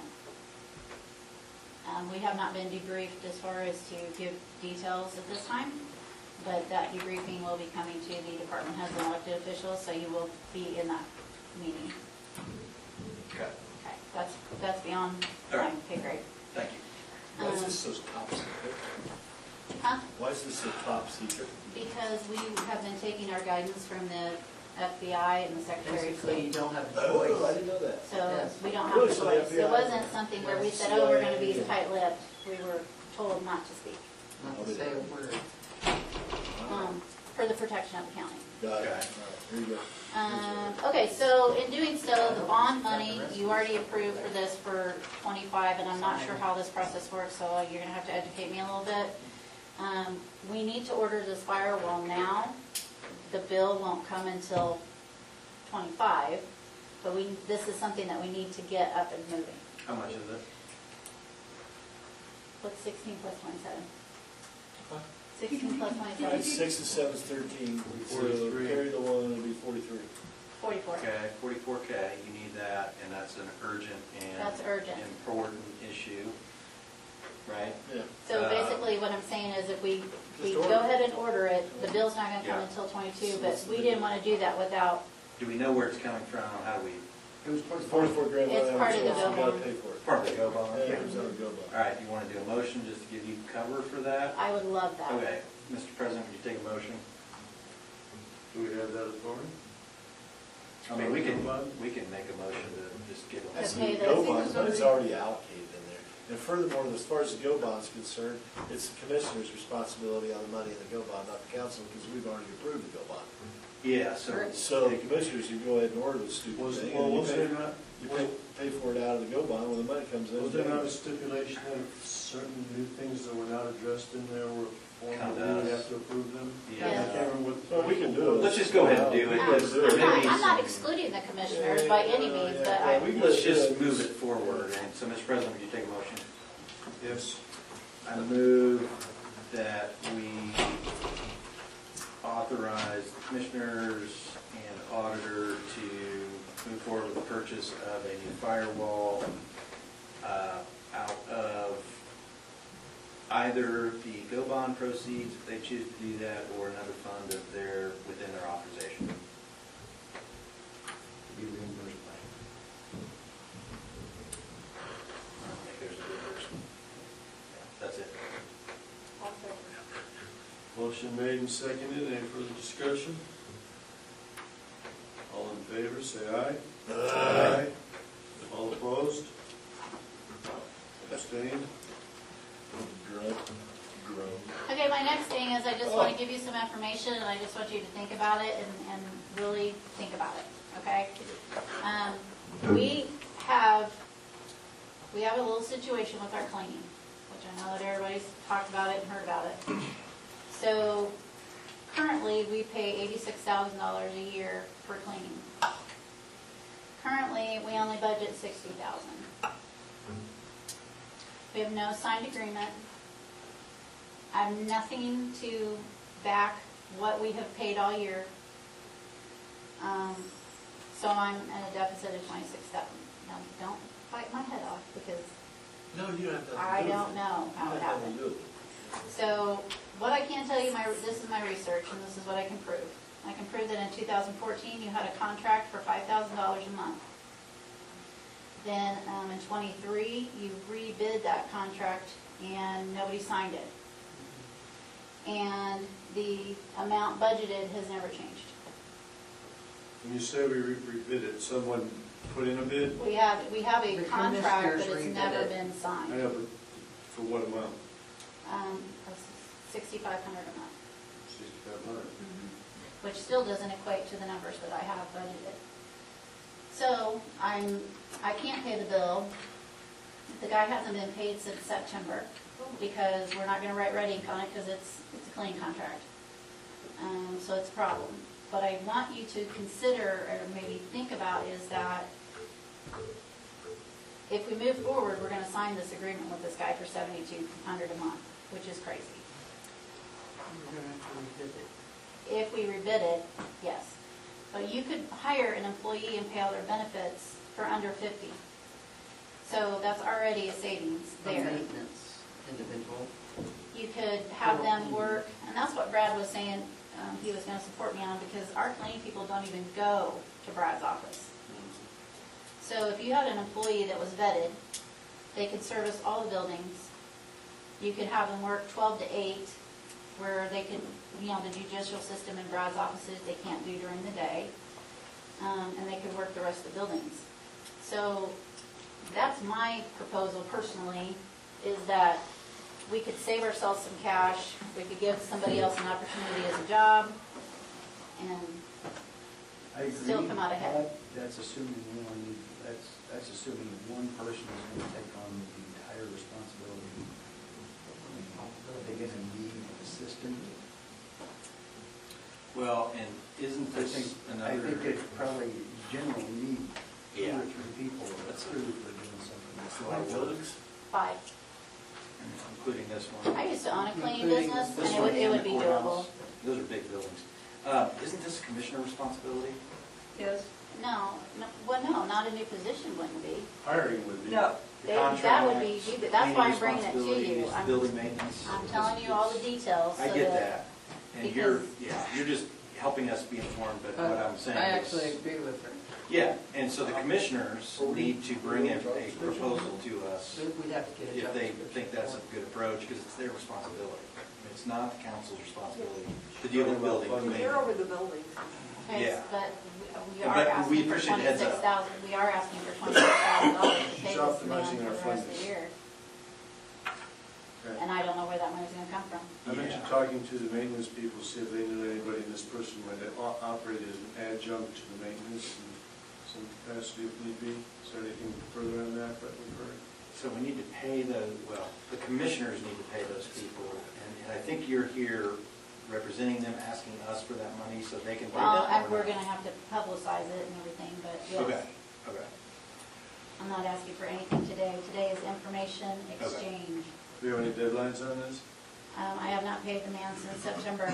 We have not been debriefed as far as to give details at this time, but that debriefing will be coming to the department heads and elected officials, so you will be in that meeting. Okay. Okay, that's beyond All my right. pay grade. Thank you. Why is this so top secret? Huh? Why is this so top secret? Because we have been taking our guidance from the FBI and the Secretary of Basically, you State. don't have a Oh, I choice. didn't know that. So Yes. we don't have Really? a So the choice. It FBI wasn't something where we said, oh, we're gonna be CIA. tight-lipped. We were told not to speak, Not to say a word. for the protection of the county. Got it. Okay. All right, here you go. Okay, so in doing so, the bond money, you already approved for this for 25, and I'm not sure how this process works, so you're gonna have to educate me a little bit. We need to order this firewall now. The bill won't come until 25, but this is something that we need to get up and moving. How much is it? What's 16 plus 27? 16 plus 27? 6 and 7 is 13, so 43. carry the one, it'll be 43. 44. Okay, 44K, you need that, and that's an urgent and That's urgent. important issue, right? Yeah. So basically, what I'm saying is if we Just go order. ahead and order it, the bill's not gonna come Yeah. until 22, but we didn't wanna do that without, Do we know where it's coming from? How do we, It was part of 44 grand. It's part of the so go you gotta bond. pay for it. part of the go bond? Yeah, it was on the go bond. All right, you want to do a motion just to give you cover for that? I would love that. Okay, Mr. President, would you take a motion? Do we have that authority? I mean, we can make a motion to just give them. That's The pay go those. bond money's already allocated in there. And furthermore, as far as the go bond's concerned, it's the commissioner's responsibility on the money in the go bond, not the council, because we've already approved the go bond. Yeah, so, So the commissioners, you go ahead and order the stupid thing. and you pay. You pay for it out of the go bond when the money comes in. Was there not a stipulation that certain new things that were not addressed in there were formed, we would have to approve them? Yeah. I can't remember what. Well, we can do it. Let's just go ahead and do it. Let's- I'm not excluding the commissioners by any means, but I, Let's just move it forward. And so, Mr. President, would you take a motion? Yes. I move that we authorize the commissioners and auditor to move forward with the purchase of a new firewall out of either the go bond proceeds, if they choose to do that, or another fund of their, within their authorization. Be reimbursed by. I don't think there's a reimbursement. Yeah, that's it. Also, Motion made and seconded. Any further discussion? All in favor, say aye. Aye. All opposed? Abstained? okay, my next thing is I just want to give you some information, and I just want you to think about it and really think about it, okay? We have a little situation with our cleaning, which I know that everybody's talked about it and heard about it. So currently, we pay $86,000 a year for cleaning. Currently, we only budget $60,000. We have no signed agreement. I have nothing to back what we have paid all year. So I'm in a deficit of $26,000. Now, don't bite my head off because No, you have to. I don't know how it happened. So what I can tell you, this is my research, and this is what I can prove. I can prove that in 2014, you had a contract for $5,000 a month. Then in '23, you rebid that contract, and nobody signed it. And the amount budgeted has never changed. When you say we rebid it, someone put in a bid? We have a The contract, but commissioners it's rebid never it. been I signed. know, but for what amount? $6,500 a month, 6,500. which still doesn't equate to the numbers that I have budgeted. So I can't pay the bill. The guy hasn't been paid since September because we're not going to write red ink on it because it's a clean contract. So it's a problem. What I want you to consider or maybe think about is that if we move forward, we're going to sign this agreement with this guy for $7,200 a month, which is crazy. If we rebid it, yes. But you could hire an employee and pay all their benefits for under $50. So that's already a savings there. Maintenance individual. You could have them work, and that's what Brad was saying he was going to support me on, because our cleaning people don't even go to Brad's office. So if you had an employee that was vetted, they could service all the buildings. You could have them work 12 to 8, where they could, the judicial system in Brad's offices they can't do during the day, and they could work the rest of the buildings. So that's my proposal personally, is that we could save ourselves some cash, we could give somebody else an opportunity as a job, and I agree. still come out ahead. But that's assuming that's assuming one person is going to take on the entire responsibility. Are they going to need an assistant? Well, and isn't I this think another? they probably generally need 2 Yeah. or 3 people that's approved for doing something. That's a lot of buildings. 5. Including this one. I used to own a cleaning Including business, This and one it would and the be courthouse. doable. Those are big buildings. Isn't this a commissioner responsibility? Yes. No, not a new position wouldn't be. Hiring would be. No. The That would be, contracts, that's why I'm cleaning bringing it to you. responsibilities, Building maintenance. I'm telling you all the details. I so get that. And you're, because- you're just helping us be informed, but what I'm saying is. I actually agree with her. Yeah, and so the commissioners need to bring in a proposal to us We'd have to get a if job they description. think that's a good approach, because it's their responsibility. It's not the council's responsibility to deal with building maintenance. You're over the buildings. Okay, Yeah. but we are But we asking for appreciate the heads up. $26,000, we are asking for $26,000 to pay She's this man optimizing for our the rest of funding. the year. Okay. And I don't know where that money's gonna come from. I mentioned talking to the maintenance people, see if they knew anybody, and this person might operate as an adjunct to the maintenance. And some capacity if need be. Is there anything further on that that we've heard? So we need to pay well, the commissioners need to pay those people, and I think you're here representing them, asking us for that money so they can pay them? Well, or we're not? gonna have to publicize it and everything, but Okay, yes, okay. I'm not asking for anything today. Today is information exchange. Do we have any deadlines on this? I have not paid the man since September.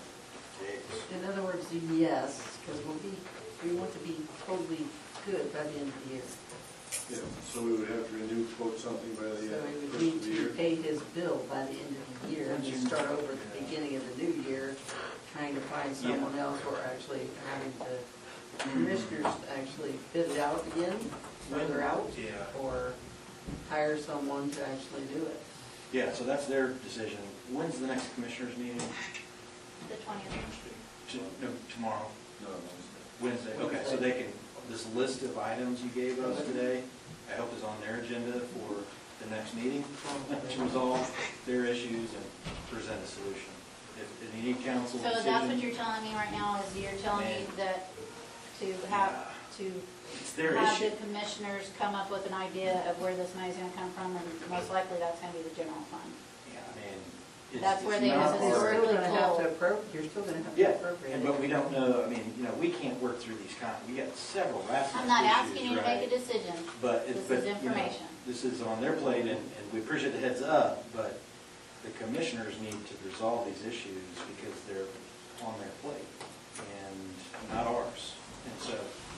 In other words, yes, because we want to be totally good by the end of the year. Yeah, so we would have to renew, quote, something by the So we would first need of the to year. pay his bill by the end of the year and then start over at the beginning of the new year, trying to find someone else or actually having the commissioners actually bid it out again, further out, Yeah. or hire someone to actually do it. Yeah, so that's their decision. When's the next commissioners meeting? The 20th. No, tomorrow? No, Wednesday, okay, so they can, this list of items you gave us today, I hope is on their agenda for the next meeting to resolve their issues and present a solution. If you need council So decision. that's what you're telling me right now, is you're telling me that to have, It's their have issue. the commissioners come up with an idea of where this money's gonna come from, and most likely that's gonna be the general fund. Yeah, I mean, it's. That's where it's they not have our- historically You're still gonna have to Yeah, appropriate and it. but we don't know, I mean, we can't work through these we got several rats I'm not issues, asking you to right? make a decision. But, This but, is information. this is on their plate, and we appreciate the heads up, but the commissioners need to resolve these issues because they're on their plate and not ours. And so,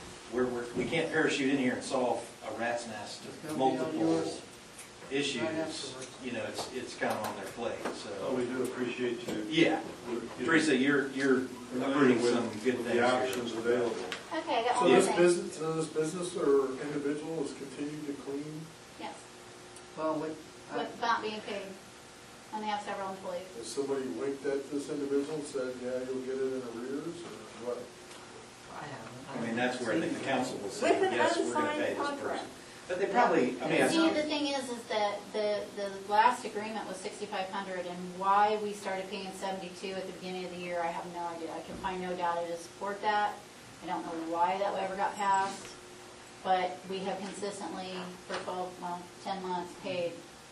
we can't parachute in here and solve a rat's nest It's of gonna be on multiple yours issues. right afterwards. It's kind of on their plate, Oh, so. we do appreciate you. Yeah, Teresa, you're uprooting some good things The here. options available. Okay, I got So one more this thing. business, or individual is continuing to clean? Yes, Well, without being paid. And they have several employees. Has somebody winked at this individual and said, yeah, you'll get it in arrears, or what? I haven't. I mean, that's where I think the council will say, With an yes, we're gonna unsigned pay this contract. person. But they probably, I mean, See, the thing is that the last agreement was 6,500, and why we started paying 72 at the beginning of the year, I have no idea. I can find no data to support that. I don't know why that ever got passed, but we have consistently, for 10 months, paid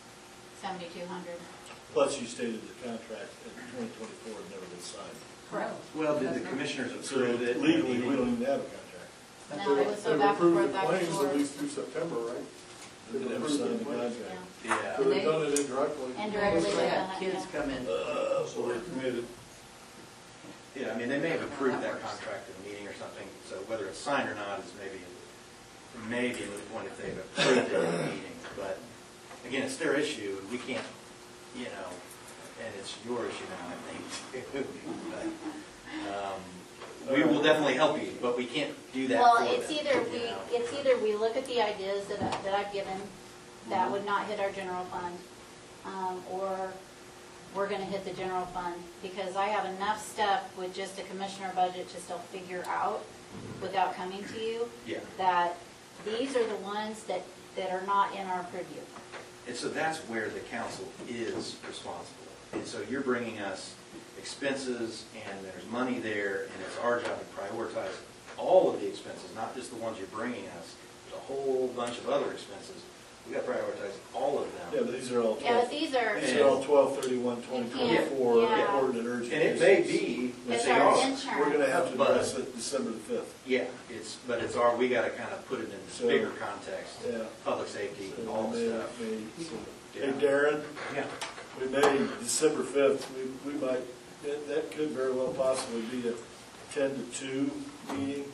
7,200. Plus you stated the contract in 2024 had never been signed. Correct. well, did the commissioners So approve it? legally, we don't even have a contract. No, it was so They've back and approved forth, the back and claims forth. at least through September, right? They They've never approved signed the the claims. contract. Yeah. So they've done it indirectly. Indirectly, They they've had done it, kids yeah. come in. So they're committed. Yeah, I mean, they may have approved that contract in a meeting or something, so whether it's signed or not is maybe a moot point if they've approved it in a meeting. But again, it's their issue, and we can't, and it's your issue now, I think, too. But, we will definitely help you, but we can't do that Well, for them, it's either we look at the ideas that I've given that would not hit our general fund, or we're gonna hit the general fund, because I have enough stuff with just a commissioner budget to still figure out without coming to you, Yeah. that these are the ones that are not in our purview. And so that's where the council is responsible. And so you're bringing us expenses, and there's money there, and it's our job to prioritize all of the expenses, not just the ones you're bringing us. There's a whole bunch of other expenses. We got to prioritize all of them. Yeah, but these are all Yeah, but these are, These are all 12/31/2024 Yeah. reported and urgent. And it may cases. be that it's they our are. We're insurance. gonna have to But- address it December the 5th. Yeah, we got to kind of put it in this So- bigger context, Yeah. public safety, So all we the may- stuff. Hey, Darren, Yeah. we may, December 5th, we might, that could very well possibly be a 10 to 2 meeting.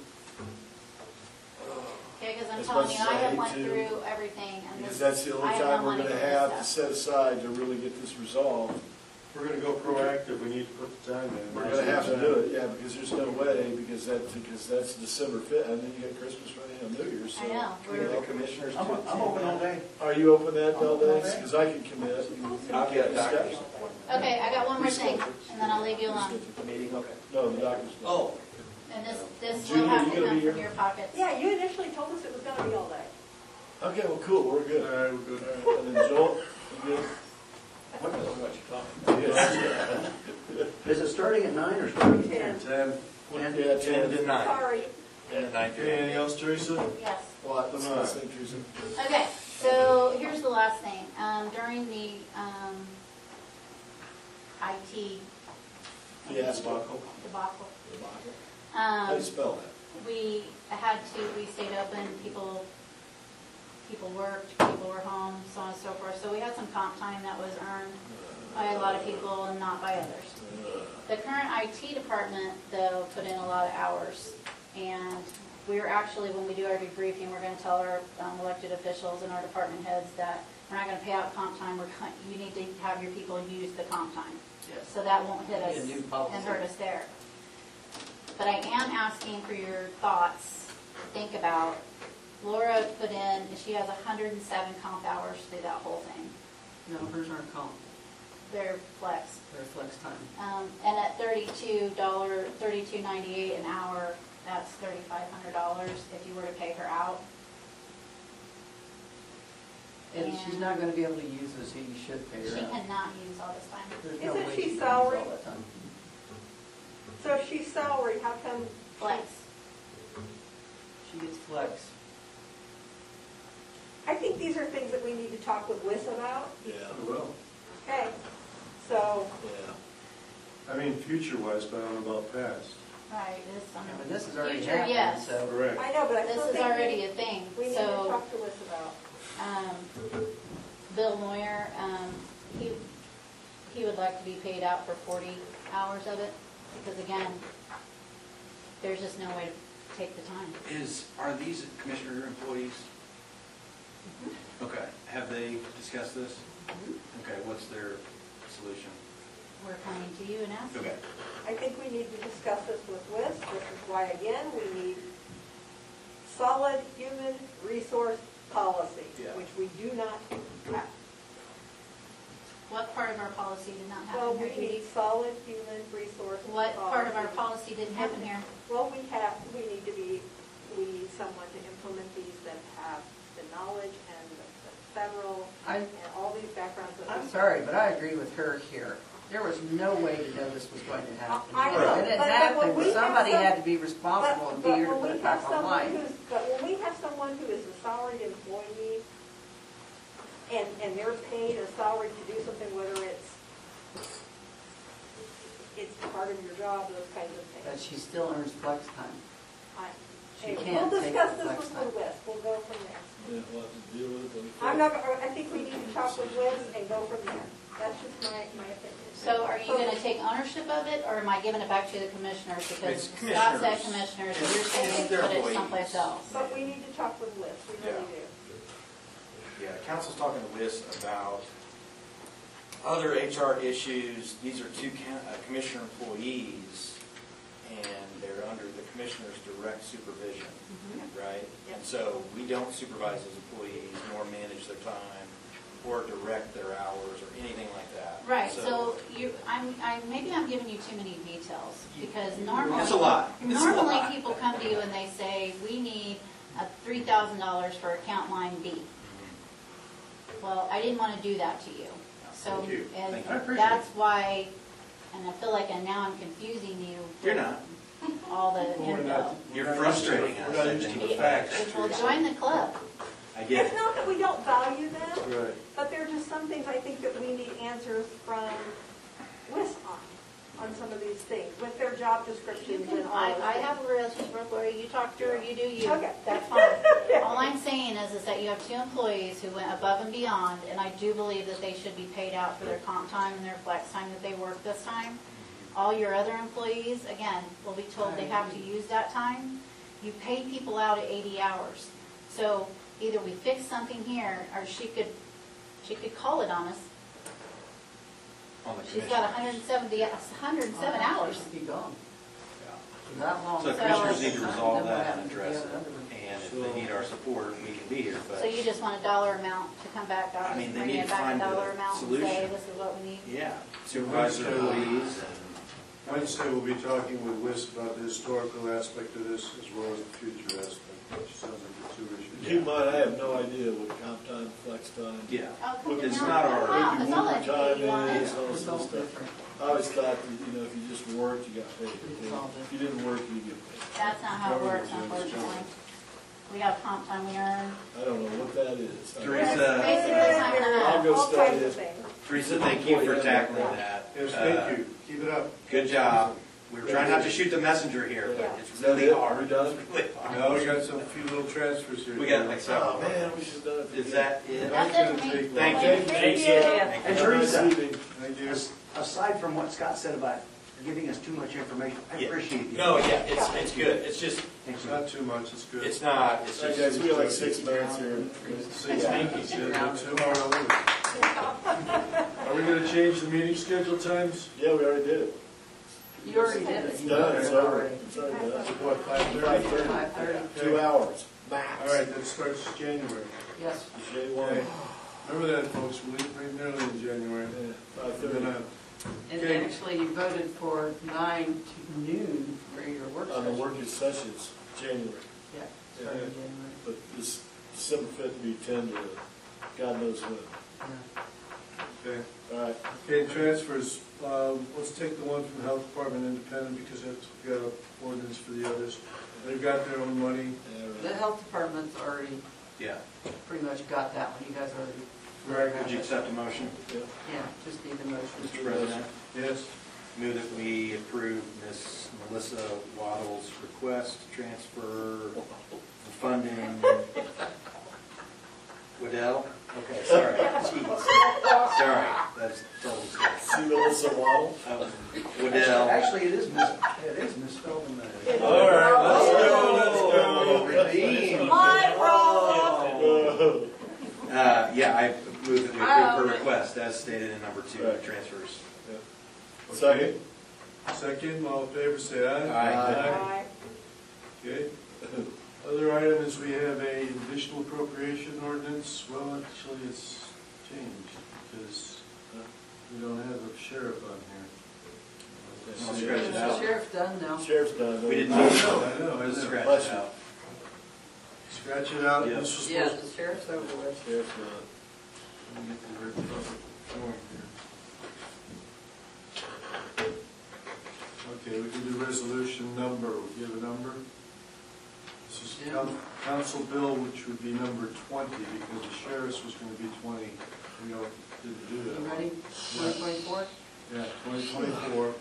Okay, because I'm As telling much you, as I I have hate went to, through everything, and Because this, that's the I only have time no we're money gonna for this have to stuff. set aside to really get this resolved. We're gonna go proactive, we need to put the time in. We're gonna have to do it, yeah, because there's no way, because that's December 5th, and then you got Christmas right on New Year's, so. I know. Can we get the commissioners to I'm open all day. Are you open that all open all days? day. Because I can commit. I'll get a doctor's Okay, I got one more thing, and then I'll leave you alone. meeting, okay. No, the doctor's. Oh, And this Judy, will are have you to gonna come be here? from your pockets. Yeah, you initially told us it was gonna be all day. Okay, well, cool, we're good. All right, we're good. All right, and then Joel, you good? what you talking Is it starting at 9 or starting at 10? 10. Yeah, 10 to 9. Sorry. Anything else, Teresa? Yes. What, what's the last thing, Teresa? Okay, so here's the last thing. During the IT Fiasco. debacle, How do you spell that? we stayed open, people worked, people were home, so on and so forth. So we had some comp time that was earned by a lot of people and not by others. The current IT department, though, put in a lot of hours. And we're actually, when we do our debriefing, we're going to tell our elected officials and our department heads that we're not going to pay out comp time. You need to have your people use the comp time. Yes. So that won't hit us Be a new policy. and hurt us there. But I am asking for your thoughts to think about. Laura put in, she has 107 comp hours through that whole thing. No, hers aren't comp, They're flex. they're flex time. And at $32.98 an hour, that's $3,500 if you were to pay her out. And she's not gonna be able to use this, so you should pay She her out. cannot use all this time. There's no Isn't way she can use salaried? all that time. So if she's salaried, how come? Flex. She gets flex. I think these are things that we need to talk with WIS about. Yeah, well, Okay, so, yeah. I mean, future-wise, but I don't know about past. Right, this I mean, this is already Future, happened, yes. so. Correct. I know, but I This still is think already a thing, we need to so, talk to WIS about. Bill Moyer, he would like to be paid out for 40 hours of it, because again, there's just no way to take the time. Are these commissioner employees? Okay, have they discussed this? Okay, what's their solution? We're coming to you and asking. Okay. I think we need to discuss this with WIS. This is why, again, we need solid human resource policy, Yeah. which we do not have. What part of our policy did not Well, happen we here, need Edie? solid human resource What part of our policy. policy didn't happen here? Well, we need someone to implement these that have the knowledge and the federal and all these backgrounds. that I'm we- sorry, but I agree with her here. There was no way to know this was going to happen. I know, When it but when happened, we have somebody some- had to be responsible and be here to put it back online. But when we have someone who is a salaried employee and they're paid a salary to do something, whether it's part of your job, those kinds of But things. she still earns flex time. She Anyway, can't we'll take discuss the this flex with time. WIS, we'll go from there. Yeah, we'll have to deal with it. I think we need to talk with WIS and go from there. That's just my opinion. So are you going to take ownership of it, or am I giving it back to the commissioners? Because It's Scott said commissioners. commissioners, and you're saying They're put it employees. someplace else. But we need to talk with WIS, we really do. Yeah, council's talking to WIS about other HR issues. These are two commissioner employees, and they're under the commissioner's direct supervision, right? And so we don't supervise those employees, nor manage their time, or direct their hours, or anything like that. Right, so maybe I'm giving you too many details, because normally. It's a lot. It's a Normally, lot. people come to you and they say, we need $3,000 for account line B. Well, I didn't want to do that to you. So, Thank you. and Thank you. I appreciate that's why, and I feel like now I'm confusing you. You're not. All the We're info. not- You're frustrating We're us, not I used to think. the facts. Well, join the club. I get It's it. not that we don't value them, Right. but there are just some things I think that we need answers from WIS on some of these things, with their job You descriptions can, and all I those I things. have a relationship with Lori, you talk to her, you do you. Okay. That's fine. All I'm saying is that you have two employees who went above and beyond, and I do believe that they should be paid out for their comp time and their flex time that they worked this time. All your other employees, again, will be told they have to use that time. You pay people out at 80 hours. So either we fix something here, or she could call it on us. On the She's got commissioners. 107 hours. She'd be gone. That long. So commissioners need to Then resolve what that happens and to the address it. other one? And if they need our support, we can be here, but. So you just want a dollar amount to come back, I mean, they bring need it to back a find a dollar amount and say, solution. this is what we need? Yeah, supervisor employees and. Wednesday, we'll be talking with WIS about the historical aspect of this as well as the future aspect. which sounds like the two issues. Keep in mind, I have no idea what comp time, flex time. Yeah. Oh, It's come not on. our- Wow, Maybe it's all more that time you want. is, all It's this all stuff. different. I always thought that, if you just worked, you got paid. It's all If you didn't work, you didn't get paid. That's not how it works, unfortunately. We have comp time we earn. I don't know what that is. Teresa, Basically, time and a half. I'll go All study kinds it. of things. Teresa, thank you for tackling that. Yes, thank you, keep it up. Good job. We were trying not to shoot the messenger here, but it's Is that really it? hard. We're done? It's really hard. Now, we got some few little transfers here. We got like several. Oh, man, we should have done it. Is that it? That's it for me. Thank you. Thank you. And Teresa, Thank you. aside from what Scott said about giving us too much information, I Yeah. appreciate you. No, yeah, it's good. It's just, Thank It's you. not too much, it's good. it's not, it's All right, just. guys, we got like 6 minutes here. Thank you. Are we gonna change the meeting schedule times? Yeah, we already did it. You already did it. It's done, it's over. It's already done. What, 5:30? 5:30. 5:30. 2 hours, max. All right, that starts January. Yes. J1. Remember that, folks, we'll leave pretty early in January. Yeah, We're 5:30. gonna- And Okay. actually, you voted for 9 to noon for your work On the session. working sessions, January. Yeah, starting in January. But this December 5th will be 10 to God knows when. Yeah. Okay. All right. Okay, transfers, let's take the one from the health department independent, because that's, we got an ordinance for the others. They've got their own money. Yeah, right. The health department's already Yeah. pretty much got that one. You guys already, Would you accept a motion, Yeah. yeah, just need the motion. Mr. President? Yes. Move that we approve Ms. Melissa Waddle's request to transfer the funding. Waddell? Okay, sorry. Jeez. Sorry, that's total mistake. See Melissa Waddle? Waddell. Actually, it is misspelled in the. All right, let's go. My problem. Yeah, I move that we approve her request as stated in number 2, Right. transfers. Second? Second, all in favor, say aye. Aye. Okay. Other item is we have a additional appropriation ordinance. Well, actually, it's changed because we don't have a sheriff on here. I'll scratch it The out. sheriff's done now. Sheriff's done. We didn't I need know, to. I know. Let's scratch Bless it you. out. Scratch it out. Yeah. This was Yeah, supposed the sheriff's over with. Sheriff's done. Let me get the right proper form here. Okay, we can do resolution number. Do you have a number? This is Yeah. council bill, which would be number 20, because the sheriff's was going to be 20. We didn't do You that. ready? 2024? Yeah, 2024,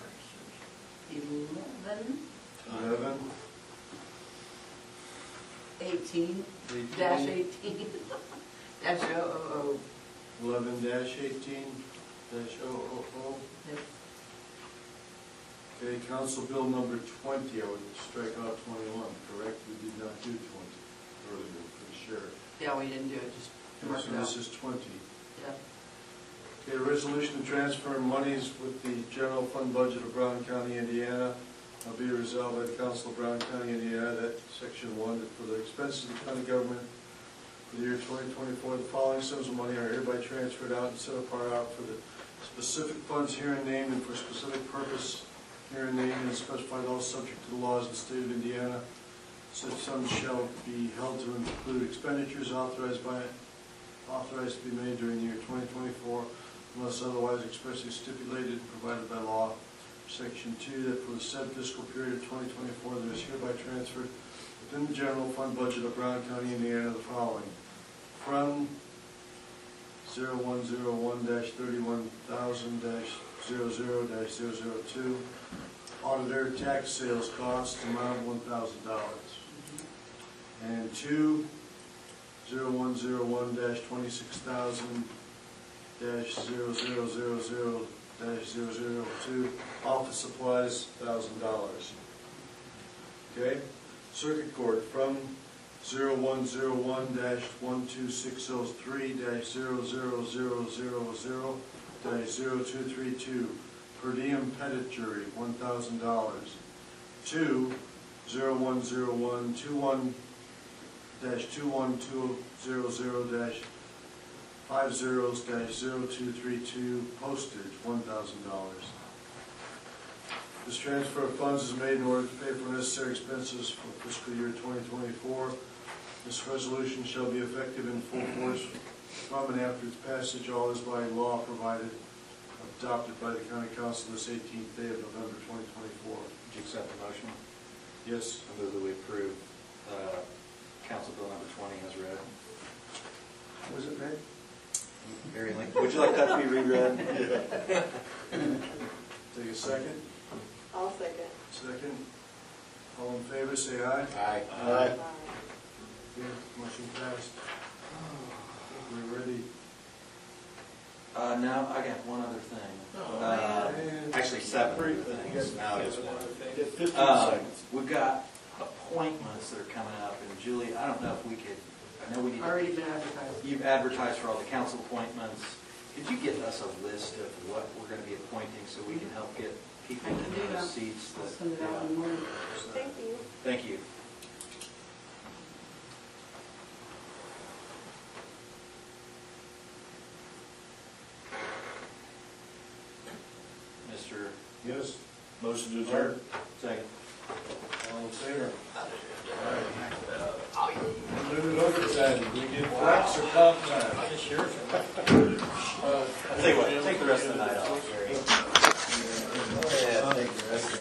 11, 11, 18, dash 18, dash 000. 11-18, -000. Yep. Okay, council bill number 20, I would strike out 21, correct? We did not do 20 earlier for the sheriff. Yeah, we didn't do it, just mark So it out. this is 20. Yeah. Okay, resolution to transfer monies with the general fund budget of Brown County, Indiana. Now be resolved by the council of Brown County, Indiana, that section 1, that for the expenses of the county government for the year 2024, the following sums of money are hereby transferred out and set apart out for the specific funds herein named and for specific purpose herein named and specified, all subject to the laws of the state of Indiana. Such sums shall be held to include expenditures authorized to be made during the year 2024, unless otherwise expressly stipulated and provided by law. Section 2, that for the said fiscal period of 2024, there is hereby transferred within the general fund budget of Brown County, Indiana, the following. From 0101-31,000-00-002, auditor tax sales costs amount of $1,000. And 2-0101-26,000-0000-002, office supplies, $1,000. Okay? Circuit court from 0101-12603-00000-0232, per diem pedicure, $1,000. 2-0101-21200-50-0232, postage, $1,000. This transfer of funds is made in order to pay for necessary expenses for fiscal year 2024. This resolution shall be effective in full force from and after its passage, all is by law provided, adopted by the county council this 18th day of November 2024. Would you accept the motion? Yes. I move that we approve Council Bill number 20 as read. Was it read? Very lengthy. Would you like that to be reread? Take a second. I'll second. Second. All in favor, say aye. Aye. Aye. Okay, motion passed. We're ready. No, I got one other thing. Actually, 7 other things. Now it's one. Get 15 seconds. We've got appointments that are coming up, and Julie, I don't know if we could, I know we need to. Already been advertised. You've advertised for all the council appointments. Could you give us a list of what we're going to be appointing so we can help get people I can in do those that. seats? I'll send it out in the morning. Thank you. Thank you. Mr. Yes. Motion to adjourn. Second. All in favor? Limited overtime. Do we get flex or comp time? I'll tell you what, take the rest of the night off, Gary.